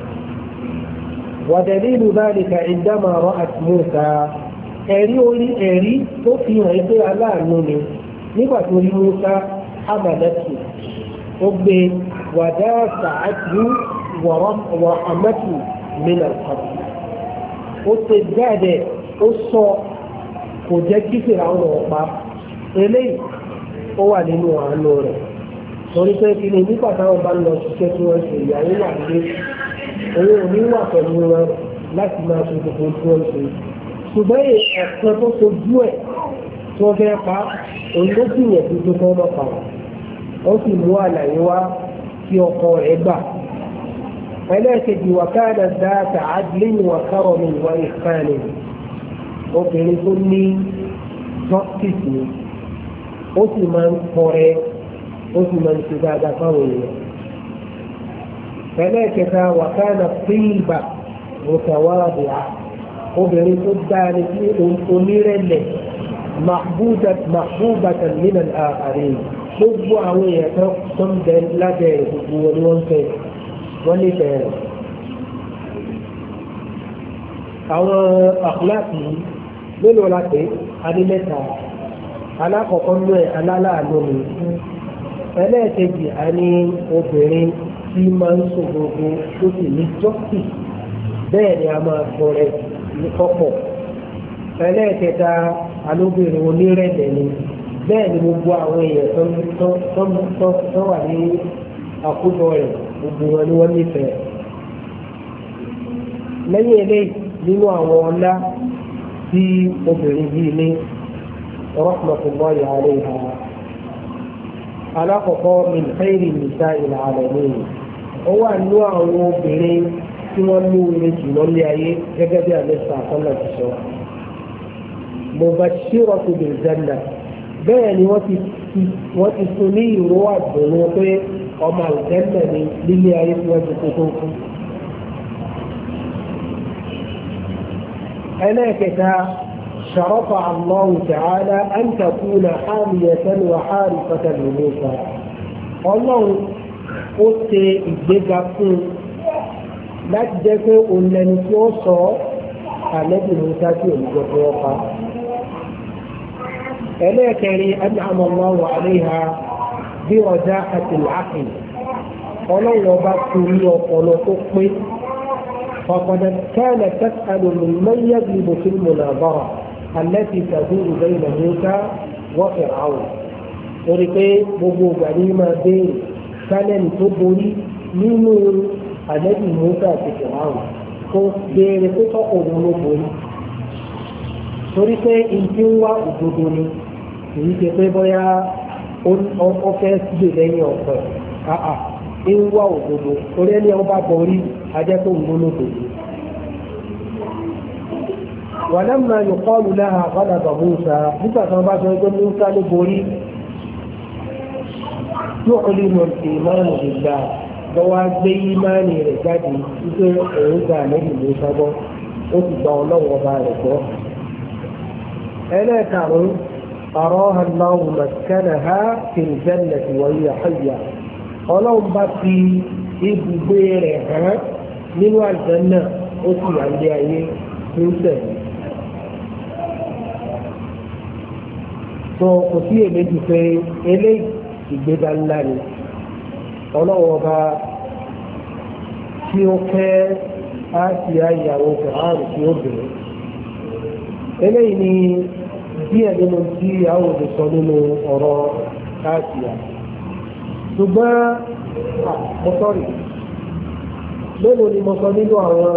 S1: ودليل ذلك عندما رأت موسى ẹ̀rí orí ẹ̀rí tó fi hàn pé aláàánú ni nígbà tó rí Musa amadatu ó gbé wàdá sàátù wà àmàtù mìíràn kàtù ó ṣe jáde ó sọ kò jẹ́ kí fèrè àwọn ọ̀pá eléyìí ó wà nínú àánú rẹ̀ torí pé kí ni nígbà táwọn bá ń lọ ṣiṣẹ́ tí wọ́n ṣe ìyàwó wà nílé òun ò ní wà pẹ̀lú wọn láti máa ṣe gbogbo tí wọ́n ṣe ṣùgbọ́n ẹ̀kan tó sojú ẹ̀ tí wọ́n fẹ́ pa òun ló sì yẹ̀ tó tó tọ́ pa ó sì mú àlàyé wá tí ọkọ rẹ̀ gbà. ẹlẹ́ẹ̀kejì wà káàdà dáàtà adlin wà kárọ̀ mi wà ìfààní obìnrin tó ní justice ni ó sì máa ń kọrẹ ó sì máa ń ṣe dáadáa fáwọn èèyàn. ẹlẹ́ẹ̀kẹta wà káàdà pílbà mùtàwádìá obìnrin tó dáre sí onírẹ̀lẹ̀ mahbubatan min al-akharin gbogbo àwọn èèyàn tó ń bẹ lábẹ́ rẹ̀ gbogbo wọn ni wọ́n fẹ́ wọ́n nífẹ̀ẹ́ rẹ̀. àwọn àkùláàtì mélòó la pé adílẹ́ta alákọ̀ọ́kọ́ nú ẹ̀ aláàánú ni ẹlẹ́ẹ̀kejì a ní obìnrin tí máa ń sọ gbogbo tó sì ní justice bẹ́ẹ̀ ni a máa sọ rẹ̀ ní kọ́pọ̀. ẹlẹ́ẹ̀kẹta alóbìnrin onírẹ̀lẹ̀ ni bẹ́ẹ̀ ni gbogbo àwọn èèyàn tó wà ní àkójọ rẹ̀ gbogbo wọn ni wọ́n nífẹ̀ẹ́. lẹ́yìn eléyìí nínú àwọn ọlá tí obìnrin yìí ní rahmatullahi alayha alákọ̀ọ́kọ́ min khayri nisa'il alamin ó wà nínú àwọn obìnrin tí wọ́n ní oore jùlọ lé ayé gẹ́gẹ́ bí àlẹ́sà àkọlẹ̀ ti sọ. mubashiratu bil janna bẹ́ẹ̀ ni wọ́n ti wọ́n ti fún ní ìró àdùnnú pé ọmọ àlùjẹ́nà ní lílé ayé tí wọ́n ti kó tó kú. ẹlẹ́ẹ̀kẹta شرفها الله تعالى أن تكون حامية وحارفة لموسى الله ó ṣe ìgbéga fún láti jẹ́ pé òun lẹni tí ó sọ àlẹ́bí Mùsá tí òun jẹ́ pé ó pa. ẹlẹ́ẹ̀kẹrin أنعم الله عليها برجاحة العقل ọlọ́run ọba fún ní ọpọlọ tó pé فقد كانت تسأل ممن يغلب في المناظرة التي تدور بين موسى وفرعون torí pé gbogbo ìgbà ní máa béèrè sálẹ̀nì tó borí nínú àlẹ́bí Mùsá àti Fìràwọ̀ tó béèrè pé tọkùnrin ló borí torí pé ìdí ń wá òdodo ni èyí ṣe pé bóyá ó fẹ́ sílè lẹ́yìn ọ̀pọ̀ àà ń wá òdodo torí ẹni ọba borí ajẹ́kọ̀ọ́ ń lólódodo. ولما يقال لها غلب موسى nígbà tí wọ́n bá sọ pé Mùsá ló borí يعلن الإيمان بالله lọ́wọ́ gbé ìmánì rẹ̀ jáde wípé òun gba àlẹ́bí Mùsá gbọ́ ó sì gba ọlọ́wọ́ ọba rẹ̀ gbọ́. ẹlẹ́ẹ̀karùn-ún أراها الله مسكنها في الجنة وهي حية ọlọ́run bá fi ibùgbé rẹ̀ hàn nínú àlùjánnà ó sì wà ní ayé tó ń tẹ̀lé. sọ kò sí èméjì pé eléyìí ìgbéga ńlá ni ọlọ́run ọba tí ó kẹ́ Àsíyà ìyàwó Fìràwọ̀ tí ó bẹ̀rẹ̀. eléyìí ni díẹ̀ nínú tí àwọn òde sọ nínú ọ̀rọ̀ Àsíyà. ṣùgbọ́n mo sọ́rí lónìí ni mo sọ nínú àwọn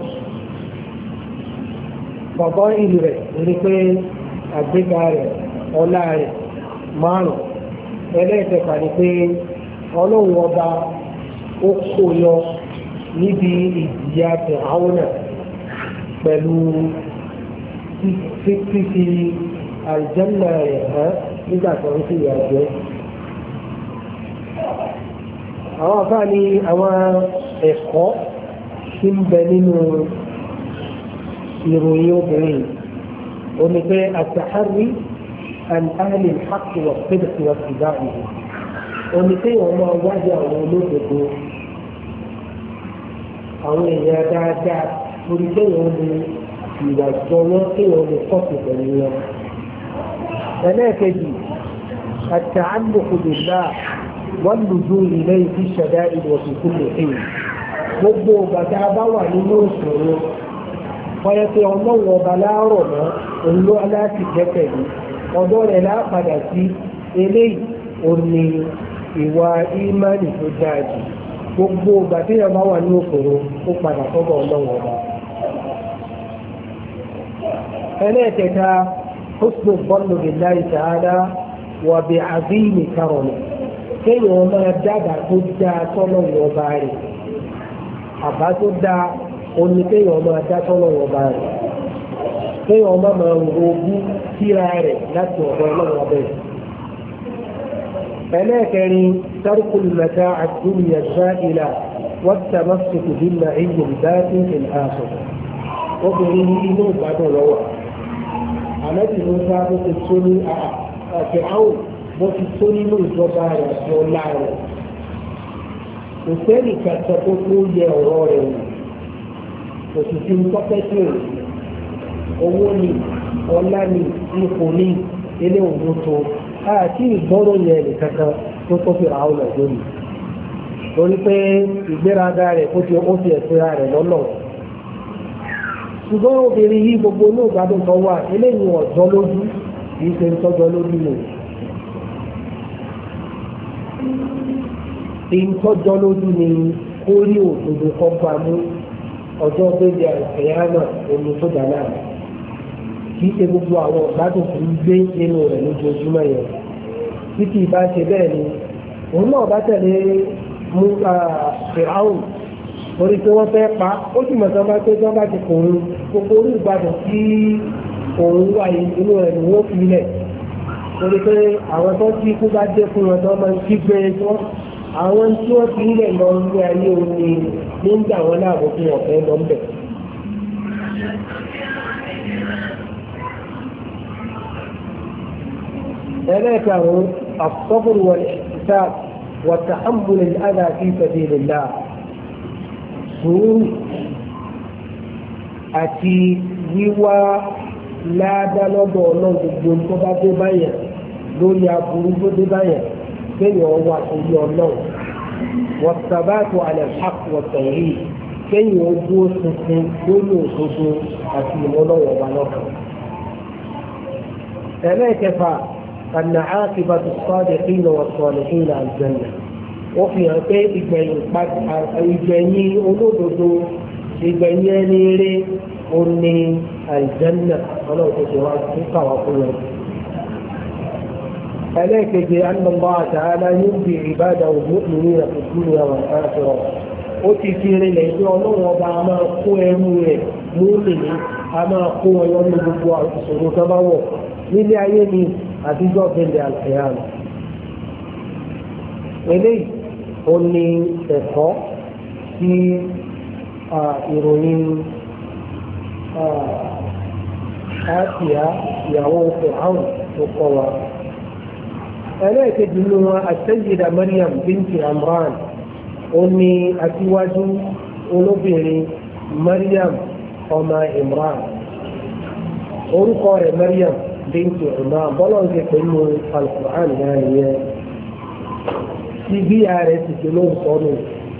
S1: bàbá ìlú rẹ̀ ní pé àgbéga rẹ̀ ọlá rẹ̀ márùn-ún ẹlẹ́ẹ̀kẹfà ni pé ọlọ́run ọba ó kó yọ níbi ìjìyà Fìràwọ̀ náà pẹ̀lú fífi àlùjánnà rẹ̀ hàn nígbà tó ń sì yà jẹ́. àwọn afá ní àwọn ẹ̀kọ́ tí ń bẹ nínú ìròyìn obìnrin omi pé àtàhárí an ahli al-haqq wa as-sidq wa ittiba'ihi omi pé wọ́n máa wájú àwọn olódodo àwọn èèyàn dáadáa lórí kéèyàn lè ìwà jọ wọn kéèyàn lè kọ́ọ̀tù pẹ̀lú wọn. ẹlẹ́ẹ̀kejì at-ta'alluq billah واللجوء إليه في الشدائد وفي كل حين gbogbo bàtà bá wà nínú ìṣòro fọyẹ pé ọlọ́wọ́ ọba láàárọ̀ mọ́ òun ló láti jẹ́kẹ̀lé ọ̀dọ́ rẹ̀ lápadà sí eléyìí ò ní ìwà ìmánì tó dáa jù gbogbo bàtà yẹn bá wà nínú ìṣòro ó padà sọ́dọ̀ ọlọ́wọ́ ọba. ẹlẹ́ẹ̀kẹta husnu dhanni billahi ta'ala wa bi'azimi karamihi kéèyàn máa dábàá tó dáa tọ́lọ̀ ọba rẹ̀ àbá tó dáa oní kéèyàn máa dá tọ́lọ̀ ọba rẹ̀ kéèyàn máa máa wo ogún síra rẹ̀ láti ọ̀dọ̀ ọlọ́run ọbẹ̀. ẹlẹ́ẹ̀kẹrin tarku al-mata'a ad-dunya az-za'ila wat-tamassuk bil-na'im al-batin fi al-akhirah. obìnrin ní inú ìgbádùn lọ́wọ́ àmẹ́tì ló sá bó ti tó ní àti àwọn bó ti tó nínú ìjọba rẹ̀ àti ọlá rẹ̀ kò sẹ́ni kàtà tó tó yẹ ọ̀rọ̀ rẹ̀ wò kò sì fi ń tọ́pẹ́ tó rẹ̀ owó ni ọlá ni ipò ni ilé òun tó àti ìgbọ́rọ̀ yẹn nìkankan tó tó fi ra ọ̀nà lónìí torí pé ìgbéraga rẹ̀ ó ti ó ti ẹ̀sìnra rẹ̀ lọ́nà ṣùgbọ́n obìnrin yìí gbogbo inú ìgbádùn kan wà eléyìí ọ̀jọ́ lójú kì í ṣe ń tọ́jọ́ lójú nù. ìtọ́jọ́ lójú ni kó rí òdodo kọ́ bá mú ọjọ́ bébí àìsàn náà omi tó dà náà kì í ṣe gbogbo àwọn ọ̀gbádùn tó ń gbé nínú rẹ̀ lójoojúmọ́ yẹn tí kì í bá ṣe bẹ́ẹ̀ ni òun náà bá tẹ̀lé mú fìràhùn torí pé wọ́n fẹ́ pa ó sì mọ̀ sọ́nà pé sọ́nà ti kò ń gbogbo orí ìgbàdùn tí òun wà inú rẹ̀ ni wọ́n fi lẹ̀ torí pé àwọn tó tí ikú bá dé fún wọn tó máa ń kígbe tó àwọn tí wọ́n fi lẹ̀ lọ ní ayé òun ni ní ń gbà wọ́n láàbò fún ọ̀fẹ́ lọ ń bẹ̀. ẹlẹ́ẹ̀karùn-ún as-sabr wal-ihtisab wa tahammul al-adha fi sabilillah sùúrù àti wíwá ládálọ́dọ̀ ọlọ́run gbogbo tó bá dé báyà lórí aburú tó dé báyà kéèyàn wà sórí ọlọ́run wàtàbátò al-haqq wat-tawhid kéèyàn dúró tuntun lórí òdodo àti ìmọ̀lọ́wọ́ ọba lọ́kàn. ẹlẹ́ẹ̀kẹfà anna aqibatu as-sadiqina was-salihina al-jannah ó fi hàn pé ìgbẹ̀yìn olódodo ìgbẹ̀yìn ẹni eré ó ní àlùjánnà ọlọ́run tó ṣe wá fún káwá fún wọn. ẹlẹ́ẹ̀kejì anna Allah ta'ala yunji ibadahu al-mu'minina fi ad-dunya wal-akhirah ó ti fi rinlẹ̀ pé ọlọ́run ọba a máa kó ẹrú rẹ̀ mùmínì a máa kó wọn lọ ní gbogbo ìṣòro tó bá wọ̀ nílé ayé ni àtijọ́ bẹ̀rẹ̀ al-qiyamah. eléyìí ó ní ẹ̀kọ́ tí ìròyìn àṣìyá ìyàwó Fir'aun tó kọ́ wa. ẹlẹ́ẹ̀kejì nínú as-sayyida Maryam binti Imran ó ní aṣíwájú olóbìnrin Maryam ọmọ Imran orúkọ rẹ̀ Maryam binti Imran bọ́lá ń ṣe pẹ̀lú Al-Qur'an náà nìyẹn tí bí ààrẹ ti ṣe ló ń sọnù.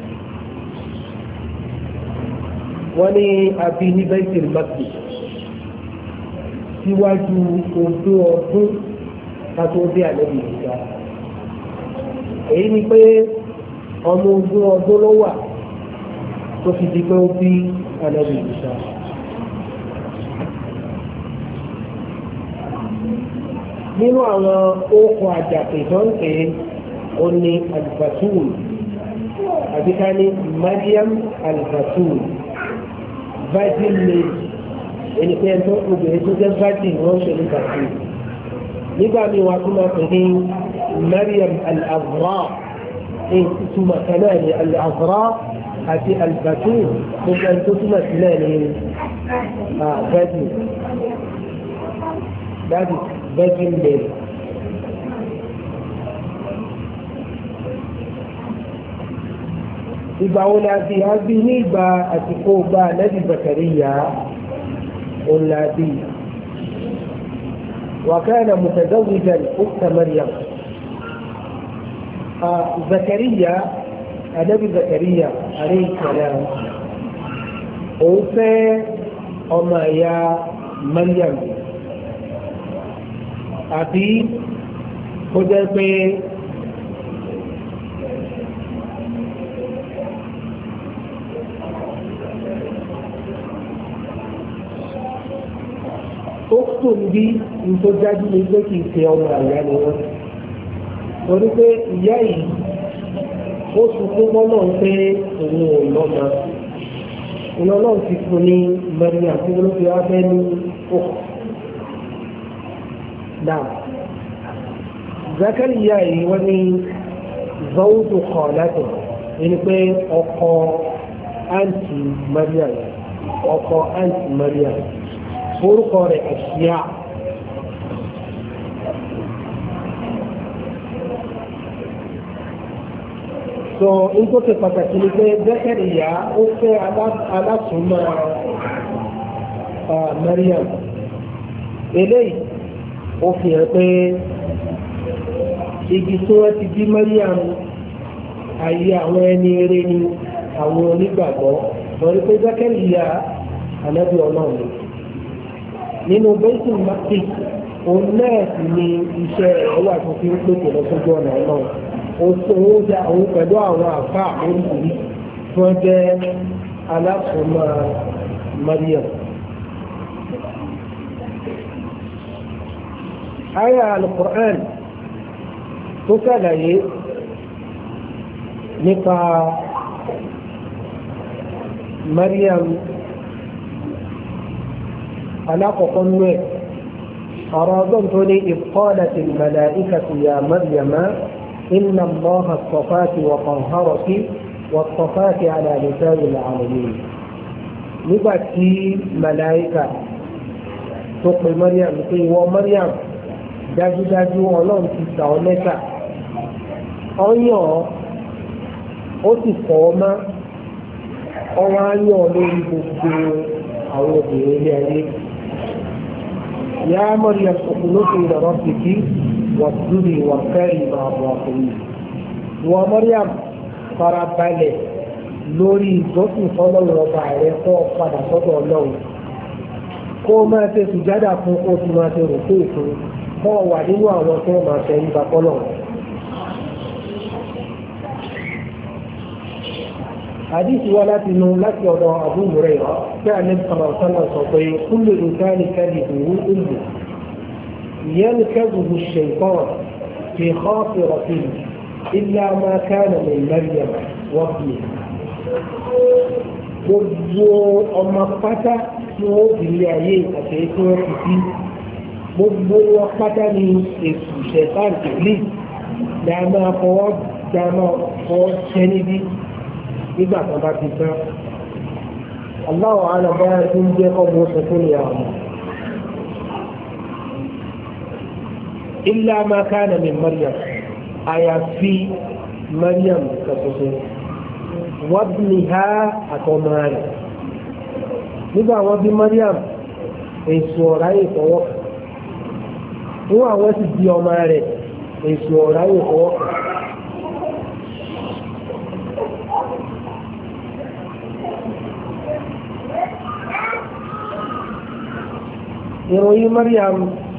S1: wọ́n ní àbí ní Baitul Maqdis síwájú ogún ọdún kátó dé àlẹ́bí ìgbà. èyí ni pé ọmọ ogún ọdún ló wà tó fi di pé ó bí àlẹ́bí ìgbà. nínú àwọn okùn àjàpè tó ń pè é ó ní al-Batul àbíká ní Maryam al-Batul virgin lady ẹni pé ẹni tó obìnrin tó jẹ́ virgin wọ́n ṣe ní Batul. nígbà míì wọ́n tún máa pè ní Maryam al-Azra ní túmọ̀ kan náà ní al-Azra àti al-Batul gbogbo ẹni tó túmọ̀ sí náà ní virgin that is virgin lady. ìgbà wo la bí a bí ní ìgbà àsìkò gba Nabi Zakariya òun la bí wa kana mutazawwijan ukhta Maryam. Zakariya Nabi Zakariya alayhi salam òun fẹ́ ọmọ ìyá Maryam àbí kó jẹ́ pé ó kò ní bí tó dájú ní pé kìí ṣe ọmọ àyà ni wọ́n torí pé ìyá yìí ó sunkún mọ́ náà pé òun ò lọ́mọ ìlú ọlọ́run ti fún ní mẹ́rin àti olóògbé wa bẹ́ ní òkú. náà Zakariya yìí wọ́n ní zawudu khalati ẹni pé ọkọ àǹtí Maryam ọkọ àǹtí Maryam orúkọ rẹ̀ Àṣíyà. so nítorí ṣe pàtàkì ni pé Zakariya ó fẹ́ alásùnmọ́ Maryam eléyìí ó fi hàn pé igi tí wọ́n ti bí Maryam ayé àwọn ẹni eré ni àwọn onígbàgbọ́ lórí pé Zakariya ànábì Ọlọ́run nínú Baitul Maqdis òun náà sì ni iṣẹ́ ẹ̀wà tó fi ń pèsè lọ sójú ọ̀nà náà òun jà òun pẹ̀lú àwọn àfà oríṣiríṣi tí wọ́n jẹ́ alásùnmọ́ Maryam. Aya al-Qur'an tó ṣàlàyé nípa Maryam alákọ̀ọ́kọ́ nú ẹ̀ ọ̀rọ̀ ọdún tó ní إذ قالت الملائكة يا مريم إن الله اصطفاك وطهرك واصطفاك على نساء العالمين nígbà tí màláíkà tó pe Maryam pé ìwọ Maryam dájúdájú ọlọ́run ti gbà ọ́ lẹ́tà ọyàn ó sì fọ́ ọ mọ́ ọwọ́ ayọ̀ lórí gbogbo àwọn obìnrin ilé ayé. يا مريم اقنتي لربك واسجدي واركعي مع الراكعين. ومريم farabalẹ̀ lórí ìjọsìn fọ́lọ́run ọba rẹ̀ kọ́ padà sọ́dọ̀ ọlọ́run kó máa ṣe sùjádà fún kó sì máa ṣe rò pé ìfún kọ́ wà nínú àwọn tó máa ṣe nípa fọ́lọ́run. àdìsí wa láti nu láti ọ̀dọ̀ Abu Hurairah pé Ànábì sallallahu alaihi wasallam sọ pé kullu insani kadhibuhu ìlú ìyẹn kẹ́gùn الشيطان في خاطرته إلا ما كان من مريم وابنها. gbogbo ọmọ pátá tí wọ́n fi lé ayé àti tí wọ́n fi bí gbogbo wọn pátá ní èsù ṣẹ̀tàn ìlú dáná fọwọ́ dáná fọwọ́ ṣẹ́ níbí nígbà tó bá ti tán. Allahu a'lam báyà tó ń jẹ́ ọmọ oṣù tó ní àwọn. illa ma kana min Maryam àyàfi Maryam kàtọ́sọ́ wabniha àtọ́mọ rẹ̀ nígbà wọn bí Maryam èso ọ̀rá ìfọwọ́ fún àwọn sì bí ọmọ rẹ̀ èso ọ̀rá ìfọwọ́ ìròyìn Maryam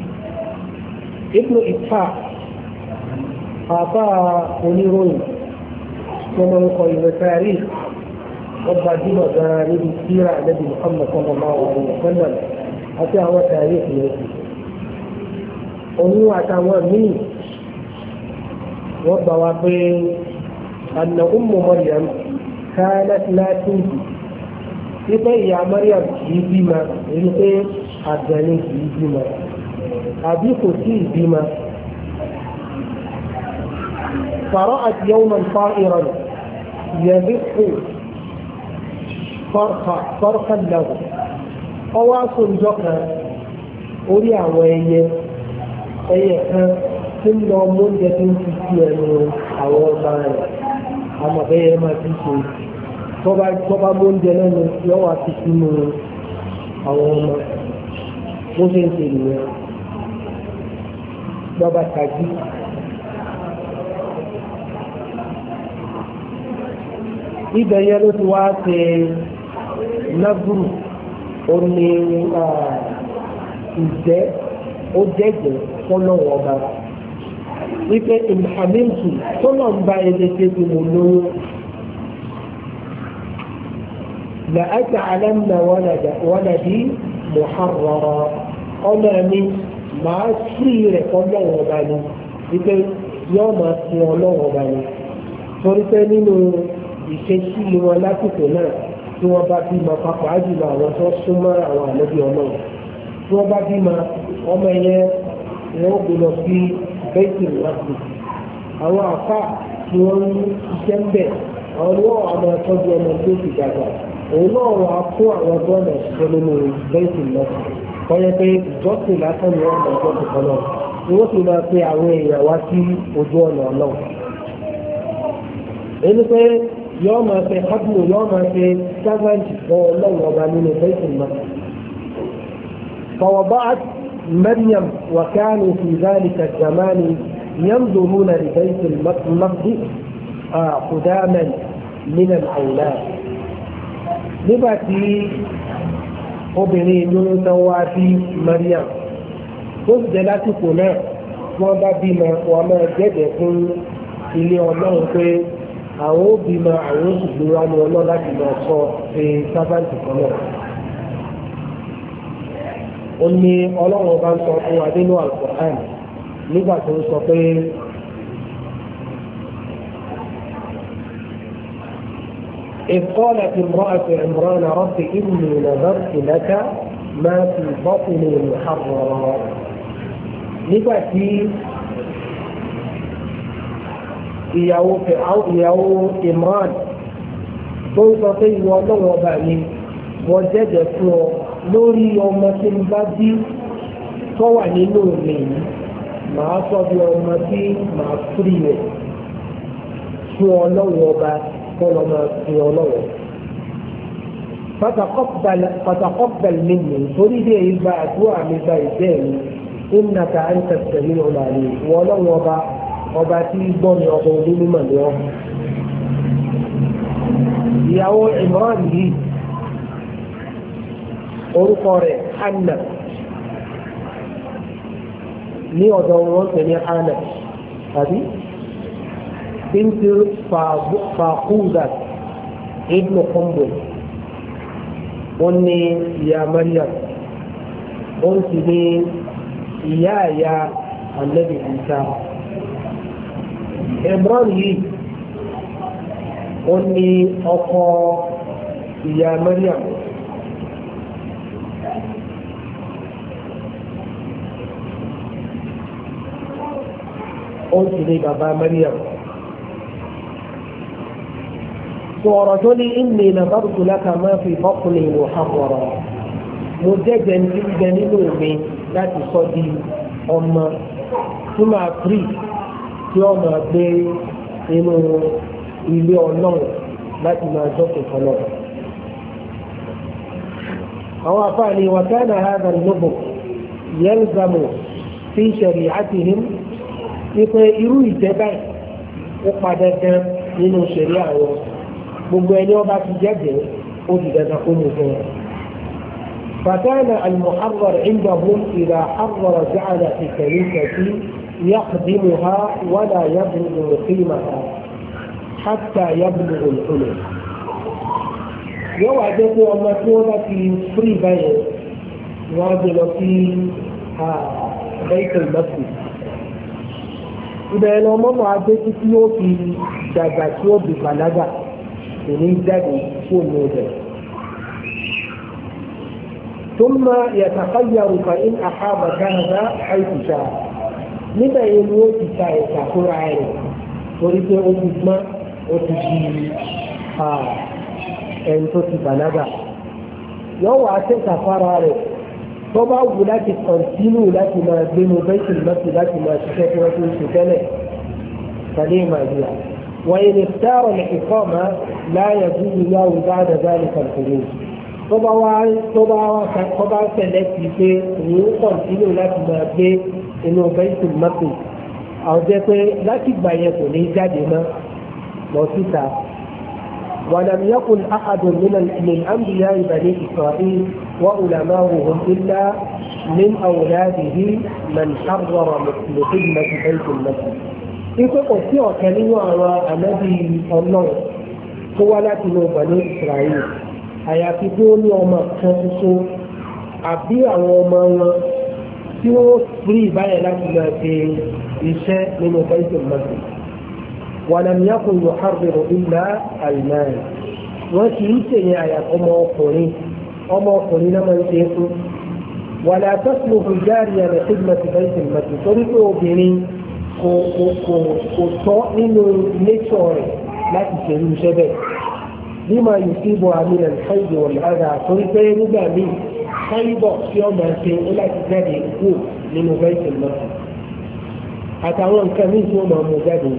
S1: ibnu Ishaq àbá oníròyìn tó máa ń kọ ìwé tàrí ọba dìbò gan níbi síra Ànábì Muhammad sallallahu alaihi wasallam àti àwọn tàrí ìpìlẹ̀sì òun àtàwọn míì wọ́n gbà wá pé anna ummu Maryam kanat la tunji wípé ìyá Maryam kìí bímọ èyí pé àgbẹ̀ni kìí bímọ àbí kò sí ìbímọ. فرأت يوما طائرا يبق فرخا فرخا له ọwọ́ jọ́ka orí àwọn ẹyẹ ẹyẹ kan tí ń lọ mọ́jẹ tó ń fi sí ẹnu àwọn ọba rẹ̀ àmọ̀bẹ́yẹ máa ti ṣe tọ́ba mọ́jẹ lẹ́nu yọ́ wá ti sínú àwọn ọmọ bó ṣe ń ṣe nìyẹn lọ́ba tàbí. ibẹ̀ yẹn ló ti wá ṣe nágùrù ó ní ìjẹ́ ó jẹ́jẹ́ fọ́lọ́wọ́ ọba wípé ìmùhàmíntù tọ́lọ̀ ń bá ẹlẹ́gbẹ́ tí mo lówó là á ta àlámà wàlàdí muharrara ọmọ mi màá sí rẹ̀ fọ́lọ́wọ́ ọba ni wípé yóò máa sin ọlọ́wọ́ ọba ni torí pé nínú ìṣesí wọn lásìkò náà tí wọ́n bá bímọ papọ̀ ájùlọ àwọn tó súnmọ́ àwọn àlẹ́bí ọlọ́run tí wọ́n bá bímọ ọmọ yẹn wọ́n gbé lọ sí bẹ́ẹ̀tì ìwádìí àwọn àfà tí wọ́n ń ṣiṣẹ́ ń bẹ̀ àwọn ni wọ́n wà máa tọ́jú ọmọ tó ti dàgbà òun náà wà á fún àwọn tó ọ̀nà ṣiṣẹ́ nínú bẹ́ẹ̀tì ìlọ́sìn kọ́yẹ́ pé ìjọsìn lásán ni wọ́n máa jọ́sìn kan náà ni wọ́n sì máa pe àwọn èèyàn wá sí ojú ọ̀nà ọlọ́run. èyí pé yóò máa fẹ́ hábùlù yóò máa fẹ́ sáfẹ́ǹtì fún ọlọ́run ọba nínú bẹ́ẹ̀tì ìlọ́sìn. فوضعت مريم وكانوا في ذلك الزمان ينظرون لبيت المقدس قداما من الأولاد nígbà tí obìnrin ìlú tó wá bí Maryam tó sì jẹ́ lásìkò náà wọ́n bá bímọ wọn máa jẹ́jẹ́ fún ilé ọlọ́run pé àwọn ó bímọ àwọn oṣù gbéra ní ọlọ́run láti lọ sọ pé sábàǹtì kan náà. ó ní ọlọ́run bá ń sọ fún wa nínú Al-Qur'an nígbà tó ń sọ pé إذ قالت امرأة عمران رب إني نذرت لك ما في بطني محررا nígbà tí ìyàwó ìyàwó Imran tó ń sọ pé ìwọ ọlọ́wọ́ ọba mi wọ́n jẹ́jẹ́ fún ọ lórí ọmọ tí ń bá bí tó wà nínú mi yìí màá sọ bí ọmọ tí màá fúri rẹ̀ fún ọlọ́wọ́ ọba tó lọ́ máa fi ọlọ́wọ́. فتقبل مني تريد إذا أدوى من بيتين إنك أنت السميع العليم ولو وضع وباتي بني أقول من اليوم ìyàwó Imran yìí orúkọ rẹ̀ Hanna ní ọ̀dọ̀ wọn tẹ̀lé Hanna tàbí bíntì Fàkúdà ibn Qumbul wọ́n ní ìyá Maryam wọ́n sì ní ìyá àyà Ànábì Ìsá. Imran yìí wọ́n ní ọkọ ìyá Maryam. wọ́n sì ní bàbá Maryam. sọ̀rọ̀ tó ní inni nadartu laka ma fi batni muharrara mo jẹ́jẹ́ ní bẹ nínú mi láti sọ di ọmọ tó máa firi tí ó máa gbé inú ilé ọlọ́run láti máa jọ́sìn fọlọ́. àwọn afáàní wa kana hadha an-nubuw yalzamu fi shari'atihim wípé irú ìjẹ́ báyìí ó padà dán nínú ṣẹ̀ríà àwọn gbogbo ẹni ọba ti jẹ́jẹ́ ó ti dandan kó mú fún wọn. فكان المحرر عندهم إذا حرر جعل في كنيسة يخدمها ولا يبلغ قيمها حتى يبلغ الحلم. yóò wá jẹ́ pé ọmọ tí wọ́n bá ti fúrí báyẹn wọ́n á gbé lọ sí Baitul Maqdis. ìbẹ̀rẹ̀ ọmọ máa gbé títí yóò fi dàgbà tí ó di bàlágà kò ní jáde fún un rẹ̀. ثم يتخير فإن أحاب ذهب حيث شاء. nígbà yẹn ni ó ti ta ẹ̀ka fúnra rẹ̀ torí pé ó ti gbọ́n ó ti di ẹni tó ti bàlágà. yóò wá tẹ̀ka fara rẹ̀ tó bá wù láti kọ̀ntínú láti máa gbé mu Baitul Maqdis láti máa ṣiṣẹ́ tí wọ́n ti ń ṣe tẹ́lẹ̀ kàlẹ́ màdìyà. وإن اختار الإقامة لا يجوز له بعد ذلك الخروج. tó bá wá tó bá wá tó bá tẹ̀lé ti pé òun kọ̀ntínú láti máa gbé inú Baitul Maqdis àwọn jẹ́ pé láti gbà yẹn kò ní jáde mọ́ lọ síta. ولم يكن أحد من من أنبياء بني إسرائيل وعلماؤهم إلا من أولاده من حرر لخدمة بيت المقدس. ikú kò sí ọ̀kẹ́ nínú àwọn ànábì ọlọ́run tó wá láti inú Bani Israel àyàfi bí ó ní ọmọ kan ṣoṣo àbí àwọn ọmọ wọn tí wọ́n fúrí ìbáyẹ̀ láti máa ṣe iṣẹ́ nínú Baitul Maqdis. ولم يكن يحرر إلا المال. wọ́n kì í ṣèyẹ àyàfi ọmọ ọkùnrin ọmọ ọkùnrin náà máa ń ṣe é fún. ولا تصلح الجارية لخدمة بيت المقدس torí pé obìnrin kò kò kò kò tọ́ nínú nature rẹ̀ láti ṣerú iṣẹ́ bẹ́ẹ̀. bima yusibu min al-hayd wal-adha torí pé nígbà míì káyibọ̀ tí ó máa ṣe ó láti jáde kú nínú Baitul Maqdis àtàwọn nǹkan míì tí ó máa mú jáde.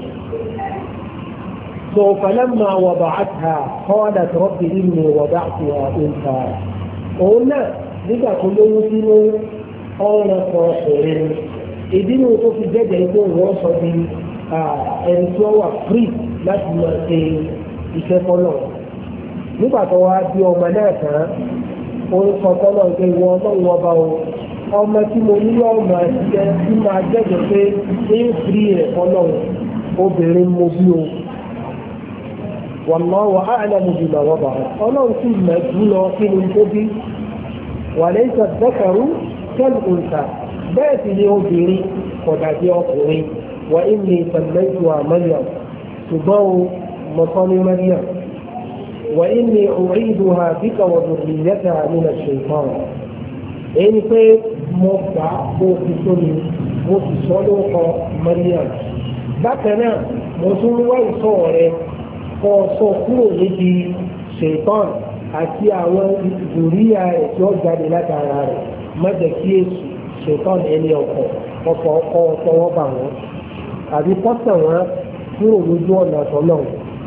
S1: so falamma wada'atha qalat rabbi inni wada'tuha untha. òun náà nígbà tó lóyún sínú ọ̀rọ̀ kan ọ̀rẹ́ ìdí ni tó fi jẹ́jẹ́ ikú wọ́n sọ di ẹni tí wọ́n wà free láti máa ṣe iṣẹ́ fọ́lọ̀. nígbà tó wá bí ọmọ náà tán orúkọ tọ́lọ̀ ń pé ìwọ ọlọ́run ọba o ọmọ tí mo ní yóò máa ṣiṣẹ́ tí máa jẹ́jẹ́ pé ní free rẹ̀ fọ́lọ̀ obìnrin mo bí o. wallahu a'lamu bima wada'a ọlọ́run sì mọ̀ jù lọ kí ni tó bí wa laysa dhakaru kal-untha bẹ́ẹ̀ sì ni obìnrin kò dàbí ọkùnrin wa inni sammaytuha Maryam ṣùgbọ́n o mọ̀tọ́ ní Maryam. وإني أعيدها بك وذريتها من الشيطان ẹni pé mo gbà kó fi sóni mo sì sọ lórúkọ Maryam bákan náà mo tún wá ìsọ rẹ kó sọ kúrò níbi ṣètọ́n àti àwọn ìdòríyà rẹ̀ tí ó jáde látara rẹ̀ má jẹ́ kí èsì ṣètọ́n ẹni ọkọ̀ ọkọ̀ ọkọ̀ ọwọ́ bà wọ́n àbí pọ́sẹ̀ wọn kúrò lójú ọ̀nà tọ́lọ̀.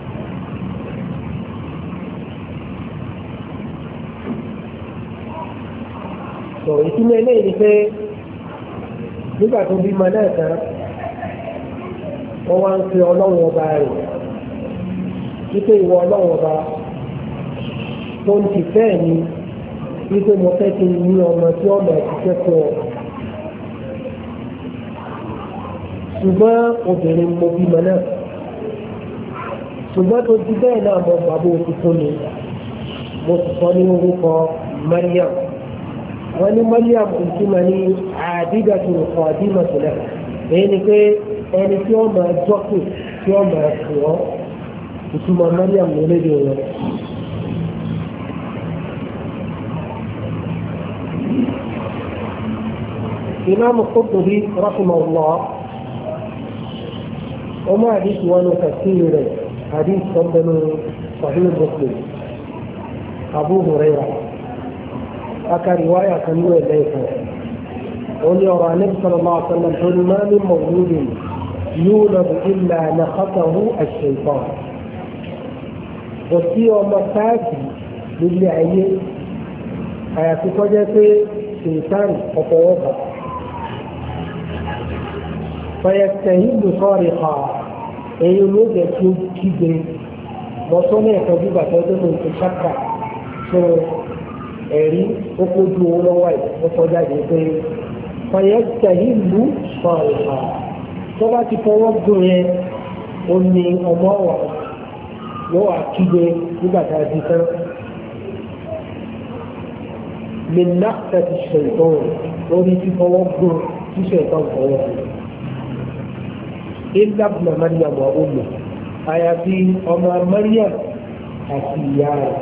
S1: sọ ìtumọ̀ eléyìí ni pé nígbà tó bímọ náà tán wọ́n wá ń pe ọlọ́run ọba rẹ̀ wípé ìwọ ọlọ́run ọba tó ń ti fẹ́ mi wípé mo fẹ́ kí n ní ọmọ tí ọmọ ti kẹ́kọ̀ọ́ ṣùgbọ́n obìnrin mo bímọ náà ṣùgbọ́n tó ti bẹ́ẹ̀ náà mo bàbá òkú fún mi mo sì sọ ní orúkọ Maryam wọ́n ní Maryam ìtumọ̀ ní àdídàtò ọ̀dímọ̀tò náà èyí ni pé ẹni tí wọ́n máa jọ́kù tí wọ́n máa fò ọ́ ìtumọ̀ Maryam ló lédè wọn. Imam Qurtubi rahimahullah ọmọ àdìsí wọn ló tafsir rẹ̀ àdìsí kan bẹnu Sahih Muslim Abu Hurairah aka riwaya kan ló ẹ̀ lẹ́ẹ̀kan wọ́n ní ọ̀rọ̀ Ànábì sallallahu alaihi wasallam tó ní máa ní mawludin يولد إلا نخطه الشيطان وفي ọmọ táàkì nílé ayé àyàfi kọjá pé ṣètàn ọ̀pọ̀wọ́pọ̀ fayastahillu sariqa èyí ló jẹ́ tí ó kígbe lọ́sọ́nà ẹ̀kọ́ gbígbà tó tó lóun ti ṣáka tó ẹ̀rí ó kójú owó lọ́wọ́ ẹ̀ ó kọjá dé pé fayastahillu sariqa tó bá ti fọwọ́ gùn yẹn ó ní ọmọ wa yóò wá kígbe nígbà tá a di tán lè náà ti ṣe ìtọ́wò lórí ti fọwọ́ gùn ṣíṣe ìtọ́wò fọwọ́ gùn. ilé abúlé Maryam wà ó lò àyàfi ọmọ Maryam àti ìyá rẹ̀.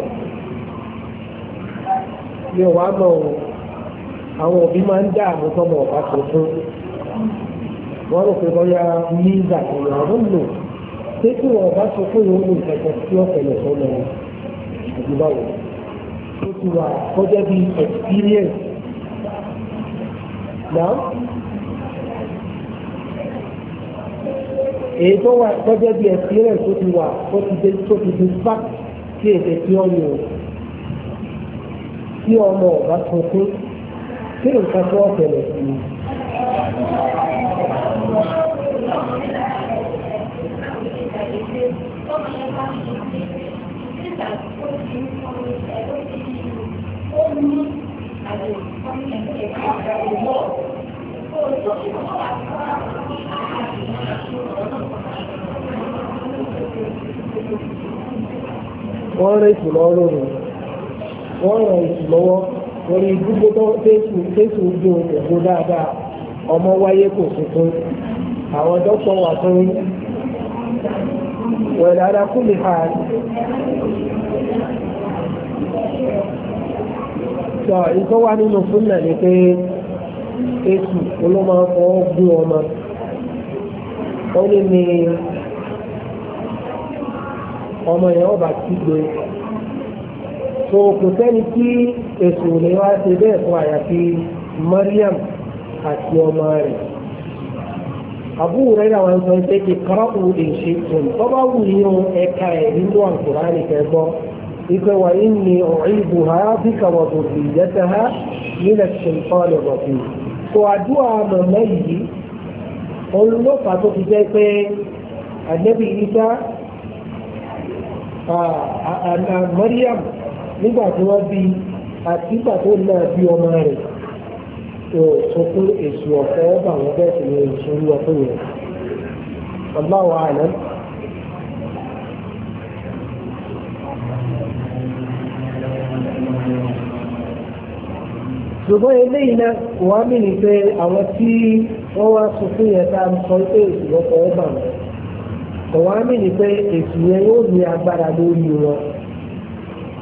S1: mi ò wá mọ̀ àwọn òbí máa ń dá àwọn tọmọ ọ̀bá tó fún wọ́n rò pé bọ́yá nígbà ìyá ọ̀rọ̀ lò pé tí wọ́n bá sọ fún ìwọ́n ní ìkẹ̀kẹ́ tí ó tẹ̀lé tó lọ àdúgbàwọ̀ ó ti wà kọjá bí experience náà èyí tó wà kọjá bí experience tó ti wà tó ti dé tó ti di fact tí èdè tí ó yọ tí ọmọ ọba sọ fún kí nǹkan tó tẹ̀lé sí i. wọ́n rẹ̀ ìsù lọ́wọ́ lórí wọ́n rẹ̀ ìsù lọ́wọ́ lórí gbogbo tó tẹ́sù ojú ògbó dáadáa ọmọ wáyé kò tuntun àwọn dọ́kítọ̀ wà tó ń wẹ̀lẹ̀ ara kú lè ha sọ ìtọ́ wà nínú súnà ní pé èsù olóma ọwọ́ gún ọmọ ó ní ní ọmọ yẹn ọba kígbe so kò sẹ́ni tí èsù lè wá ṣe bẹ́ẹ̀ fún àyàfi Maryam àti ọmọ rẹ̀ Abu Hurairah àwọn sọ pé iqra'u in shi'tum tó bá wù nínú ẹ̀ka ẹ̀ nínú Al-Qur'ani kẹgbọ́ ipe wa inni u'iduha bika wa dhurriyyataha min ash-shaytani ar-rajim so àdúrà mọ̀mọ́ yìí olùlọ́pàá tó fi jẹ́ pé Ànábì Ìsá Maryam nígbà tí wọ́n bí àti ìgbà tó náà bí ọmọ rẹ̀ tó sọ pé èsù ọ̀fẹ́ ọba àwọn bẹ́ẹ̀ sì ni èsù ń lọ fún yẹn. Allahu a'lam. ṣùgbọ́n eléyìí náà wà á mìíràn pé àwọn tí wọ́n wá sọ fún yẹn tá a sọ pé èsù ọ̀fẹ́ ọba wọn kò wá mìíràn pé èsù yẹn yóò ní agbára lórí wọn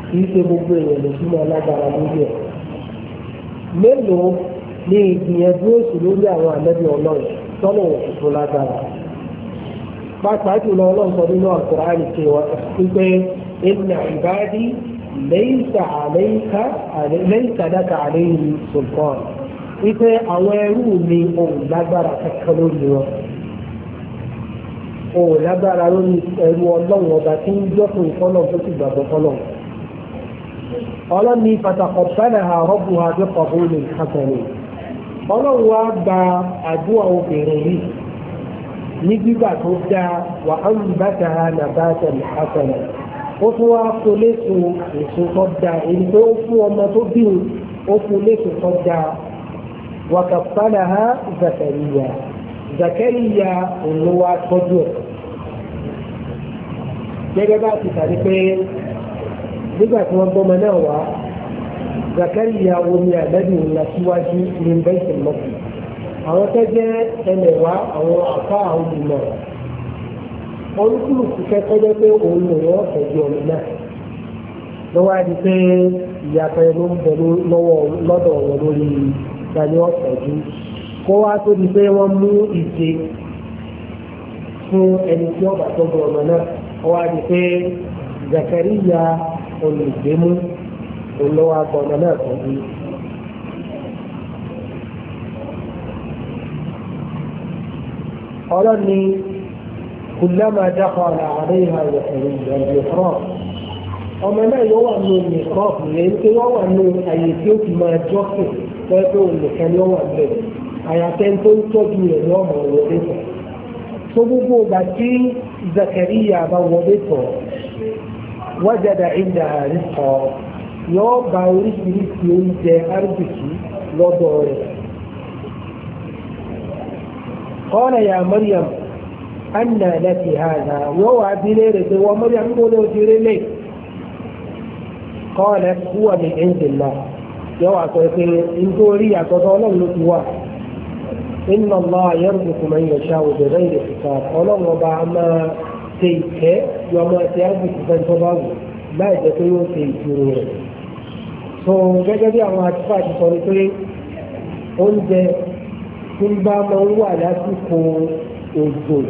S1: kì í ṣe gbogbo èèyàn lè súnmọ́ lágbára lórí ẹ̀. mélòó ní ìgbìyànjú èsì lórí àwọn ànábì ọlọ́run tọ́nà òkú tó lágbára. pàápàá jùlọ ọlọ́run sọ nínú Al-Qur'ani ṣe wípé inna ibadi laysa alayka laysa laka alayhim sultan wípé àwọn ẹrú mi ò lágbára kankan lórí wọn. ò lágbára lórí ẹrú ọlọ́run ọba tí ń jọ́sìn ìfọ́nà tó ti gbàgbọ́ fọ́nà. ọlọ́run ní fataqabbalaha rabbuha biqabulin hasan. ọlọ́run wá gba àdúrà obìnrin yìí ní gbígbà tó dáa wa anbataha nabatan hasan. ó tún wá fún léṣo èso tó dáa èyí tó fún ọmọ tó bí ó fún léṣo tó dáa. wa kaffalaha Zakariya. Zakariya olówó tọ́jú ẹ̀. gẹ́gẹ́ bá ti tàbí pé nígbà tí wọ́n gbọ́mọ náà wá Zakariya omi àdájú ńlá síwájú ní Baitul Maqdis. àwọn tó jẹ́ ẹlẹ́wà àwọn àfa àwọn ìmọ̀ olúkúlùkù kẹ́kọ̀ọ́ jẹ́ pé òun lè wọ́n tọ́jú ọmọ náà lọ́wọ́ á di pé ìyàtọ̀ ló ń bẹ lọ́dọ̀ wọn lórí ìdáni ọ̀tọ̀jú kó wá tó di pé wọ́n mú ìje fún ẹni tí ọba tọ́jú ọmọ náà wọ́n á di pé Zakariya olùgbémú olówó agbọ̀nà náà tọ́jú. ọlọ́ni كلما دخل عليها زكريا المحراب ọmọ náà yóò wà ní nìkan ìyẹn pé wọ́n wà ní àyè tí ó ti máa jọ́sìn lọ́jọ́ nìkan ni wọ́n wà bẹ̀rẹ̀ àyàfẹ́ tó ń tọ́jú rẹ̀ ní ọmọ wọlé tọ̀. tó gbogbo ìgbà tí Zakariya bá wọlé tọ̀ wajada indaha rizqa yóò bá oríṣiríṣi oúnjẹ arzikì lọ́dọ̀ rẹ̀. qala ya Maryam anna laki hadha yóò wá bí léèrè pé wọ́n Maryam kó ló ti rí lé. qalat huwa min indillah yóò wá sọ pé nítorí àtọ̀dọ̀ ọlọ́run ló ti wà. inna Allaha yarzuqu man yasha'u bighayri hisab ọlọ́run ọba máa ṣe ìkẹ́ yọ ọmọ ẹ̀sẹ̀ àgbèsì fẹ́ tó bá wù láì jẹ́ pé yóò ṣe ìṣirò rẹ̀. so gẹ́gẹ́ bí àwọn àtúfà ti sọ ni pé oúnjẹ tí ń bá máa ń wà lásìkò òjò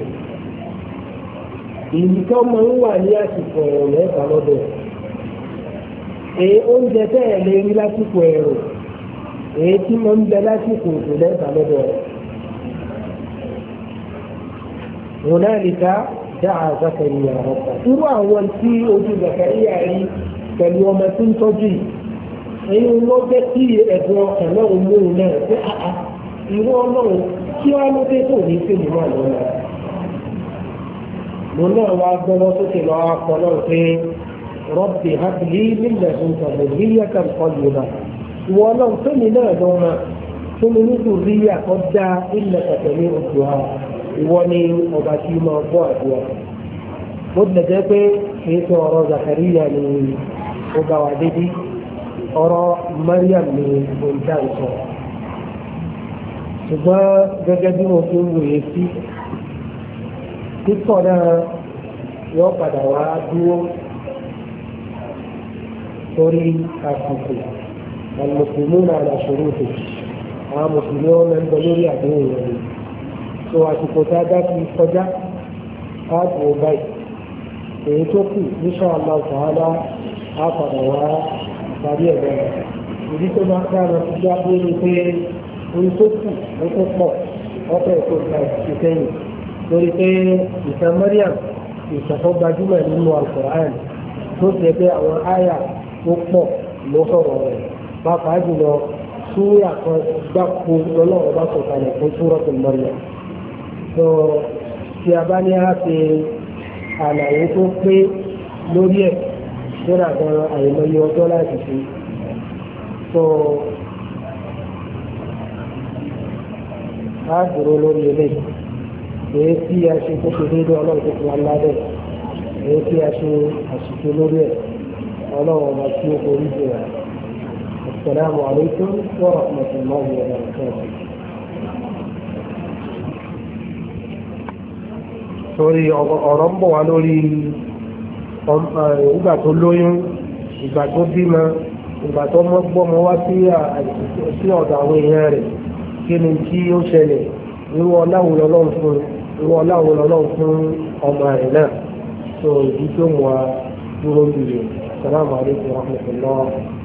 S1: ìlú tó máa ń wà ní àsìkò ẹ̀rọ mẹ́ta lọ́dọ̀ èyí oúnjẹ bẹ́ẹ̀ lè rí lásìkò ẹ̀rọ èyí tí máa ń bẹ lásìkò òjò mẹ́ta lọ́dọ̀ hunalika da'a Zakariya rabba irú àwọn tí ojú Zakariya rí pẹ̀lú ọmọ tí ń tọ́jú èyí ló jẹ́ kí ẹ̀dùn ọkàn náà mú un náà pé àá irú ọlọ́run kí wọ́n ló dé tó ní fèmí náà lọ́nà. mo náà wá gbọ́dọ̀ sókè lọ́wọ́ akọ́lọ́ pé Rabbi habli min ladunka dhurriyyatan tayyiba ìwọ ọlọ́run fèmí náà lọ́nà fún mi ní dhurriyya tó dá innaka sami'ud du'a ìwọ ni ọba tí máa gbọ́ àdúrà. mo tilẹ̀ jẹ́ pé kì í sọ ọ̀rọ̀ Zakariya ni ó bá wa dédé ọ̀rọ̀ Maryam ni mo ń dá ìsọ. ṣùgbọ́n gẹ́gẹ́ bí mo fi ń wòye sí kíkọ̀ náà yóò padà wá dúró sórí àsìkò àlùmùsùlùmí náà làṣọrò òkè àwọn mùsùlùmí wọn máa ń bẹ lórí àdéhùn rẹ̀ so àsìkò tá a dá fi kọjá káàbù báyìí èyí tó kù insha Allah ta'ala á padà wá parí ẹ̀ bẹ́ẹ̀ ìdí tó máa dára ti dá lórí pé orí tó kù ó tó pọ̀ ọ̀pẹ̀ tó gba ìsẹ́yìn lórí pé ìtàn Maryam ìtàn tó gbajúmọ̀ nínú Al-Qur'an tó jẹ́ pé àwọn àyà tó pọ̀ ló sọ̀rọ̀ rẹ̀ pàápàá jùlọ súrà kan gbáko lọ́lọ́run bá sọ̀kalẹ̀ fún Suratul Maryam. tó tí a bá ní á ṣe àlàyé tó pé lórí ẹ̀ sóra gan àìmọye ọjọ́ láti ṣe. tó á dúró lórí eléyìí èyí tí a ṣe tó ṣe déédéé ọlọ́run tó fi wá ládẹ̀ èyí tí a ṣe àṣìṣe lórí ẹ̀ ọlọ́run ọba tí ó forí jù wá. Assalamu alaikum wa rahmatullahi wa barakatuh. Sórí ọ̀rọ̀ ń bọ̀ wá lórí ìgbà tó lóyún ìgbà tó bímọ ìgbà tó mọ́ gbọ́mọ wá sí ọ̀dọ̀ àwọn èèyàn rẹ̀ kí ni tí ó ṣẹlẹ̀ irú ọláwo lọ́lọ́run fún irú ọláwo lọ́lọ́run fún ọmọ rẹ̀ náà so ìdí tó mú wa dúró bìrì. Assalamu alaikum warahmatullahi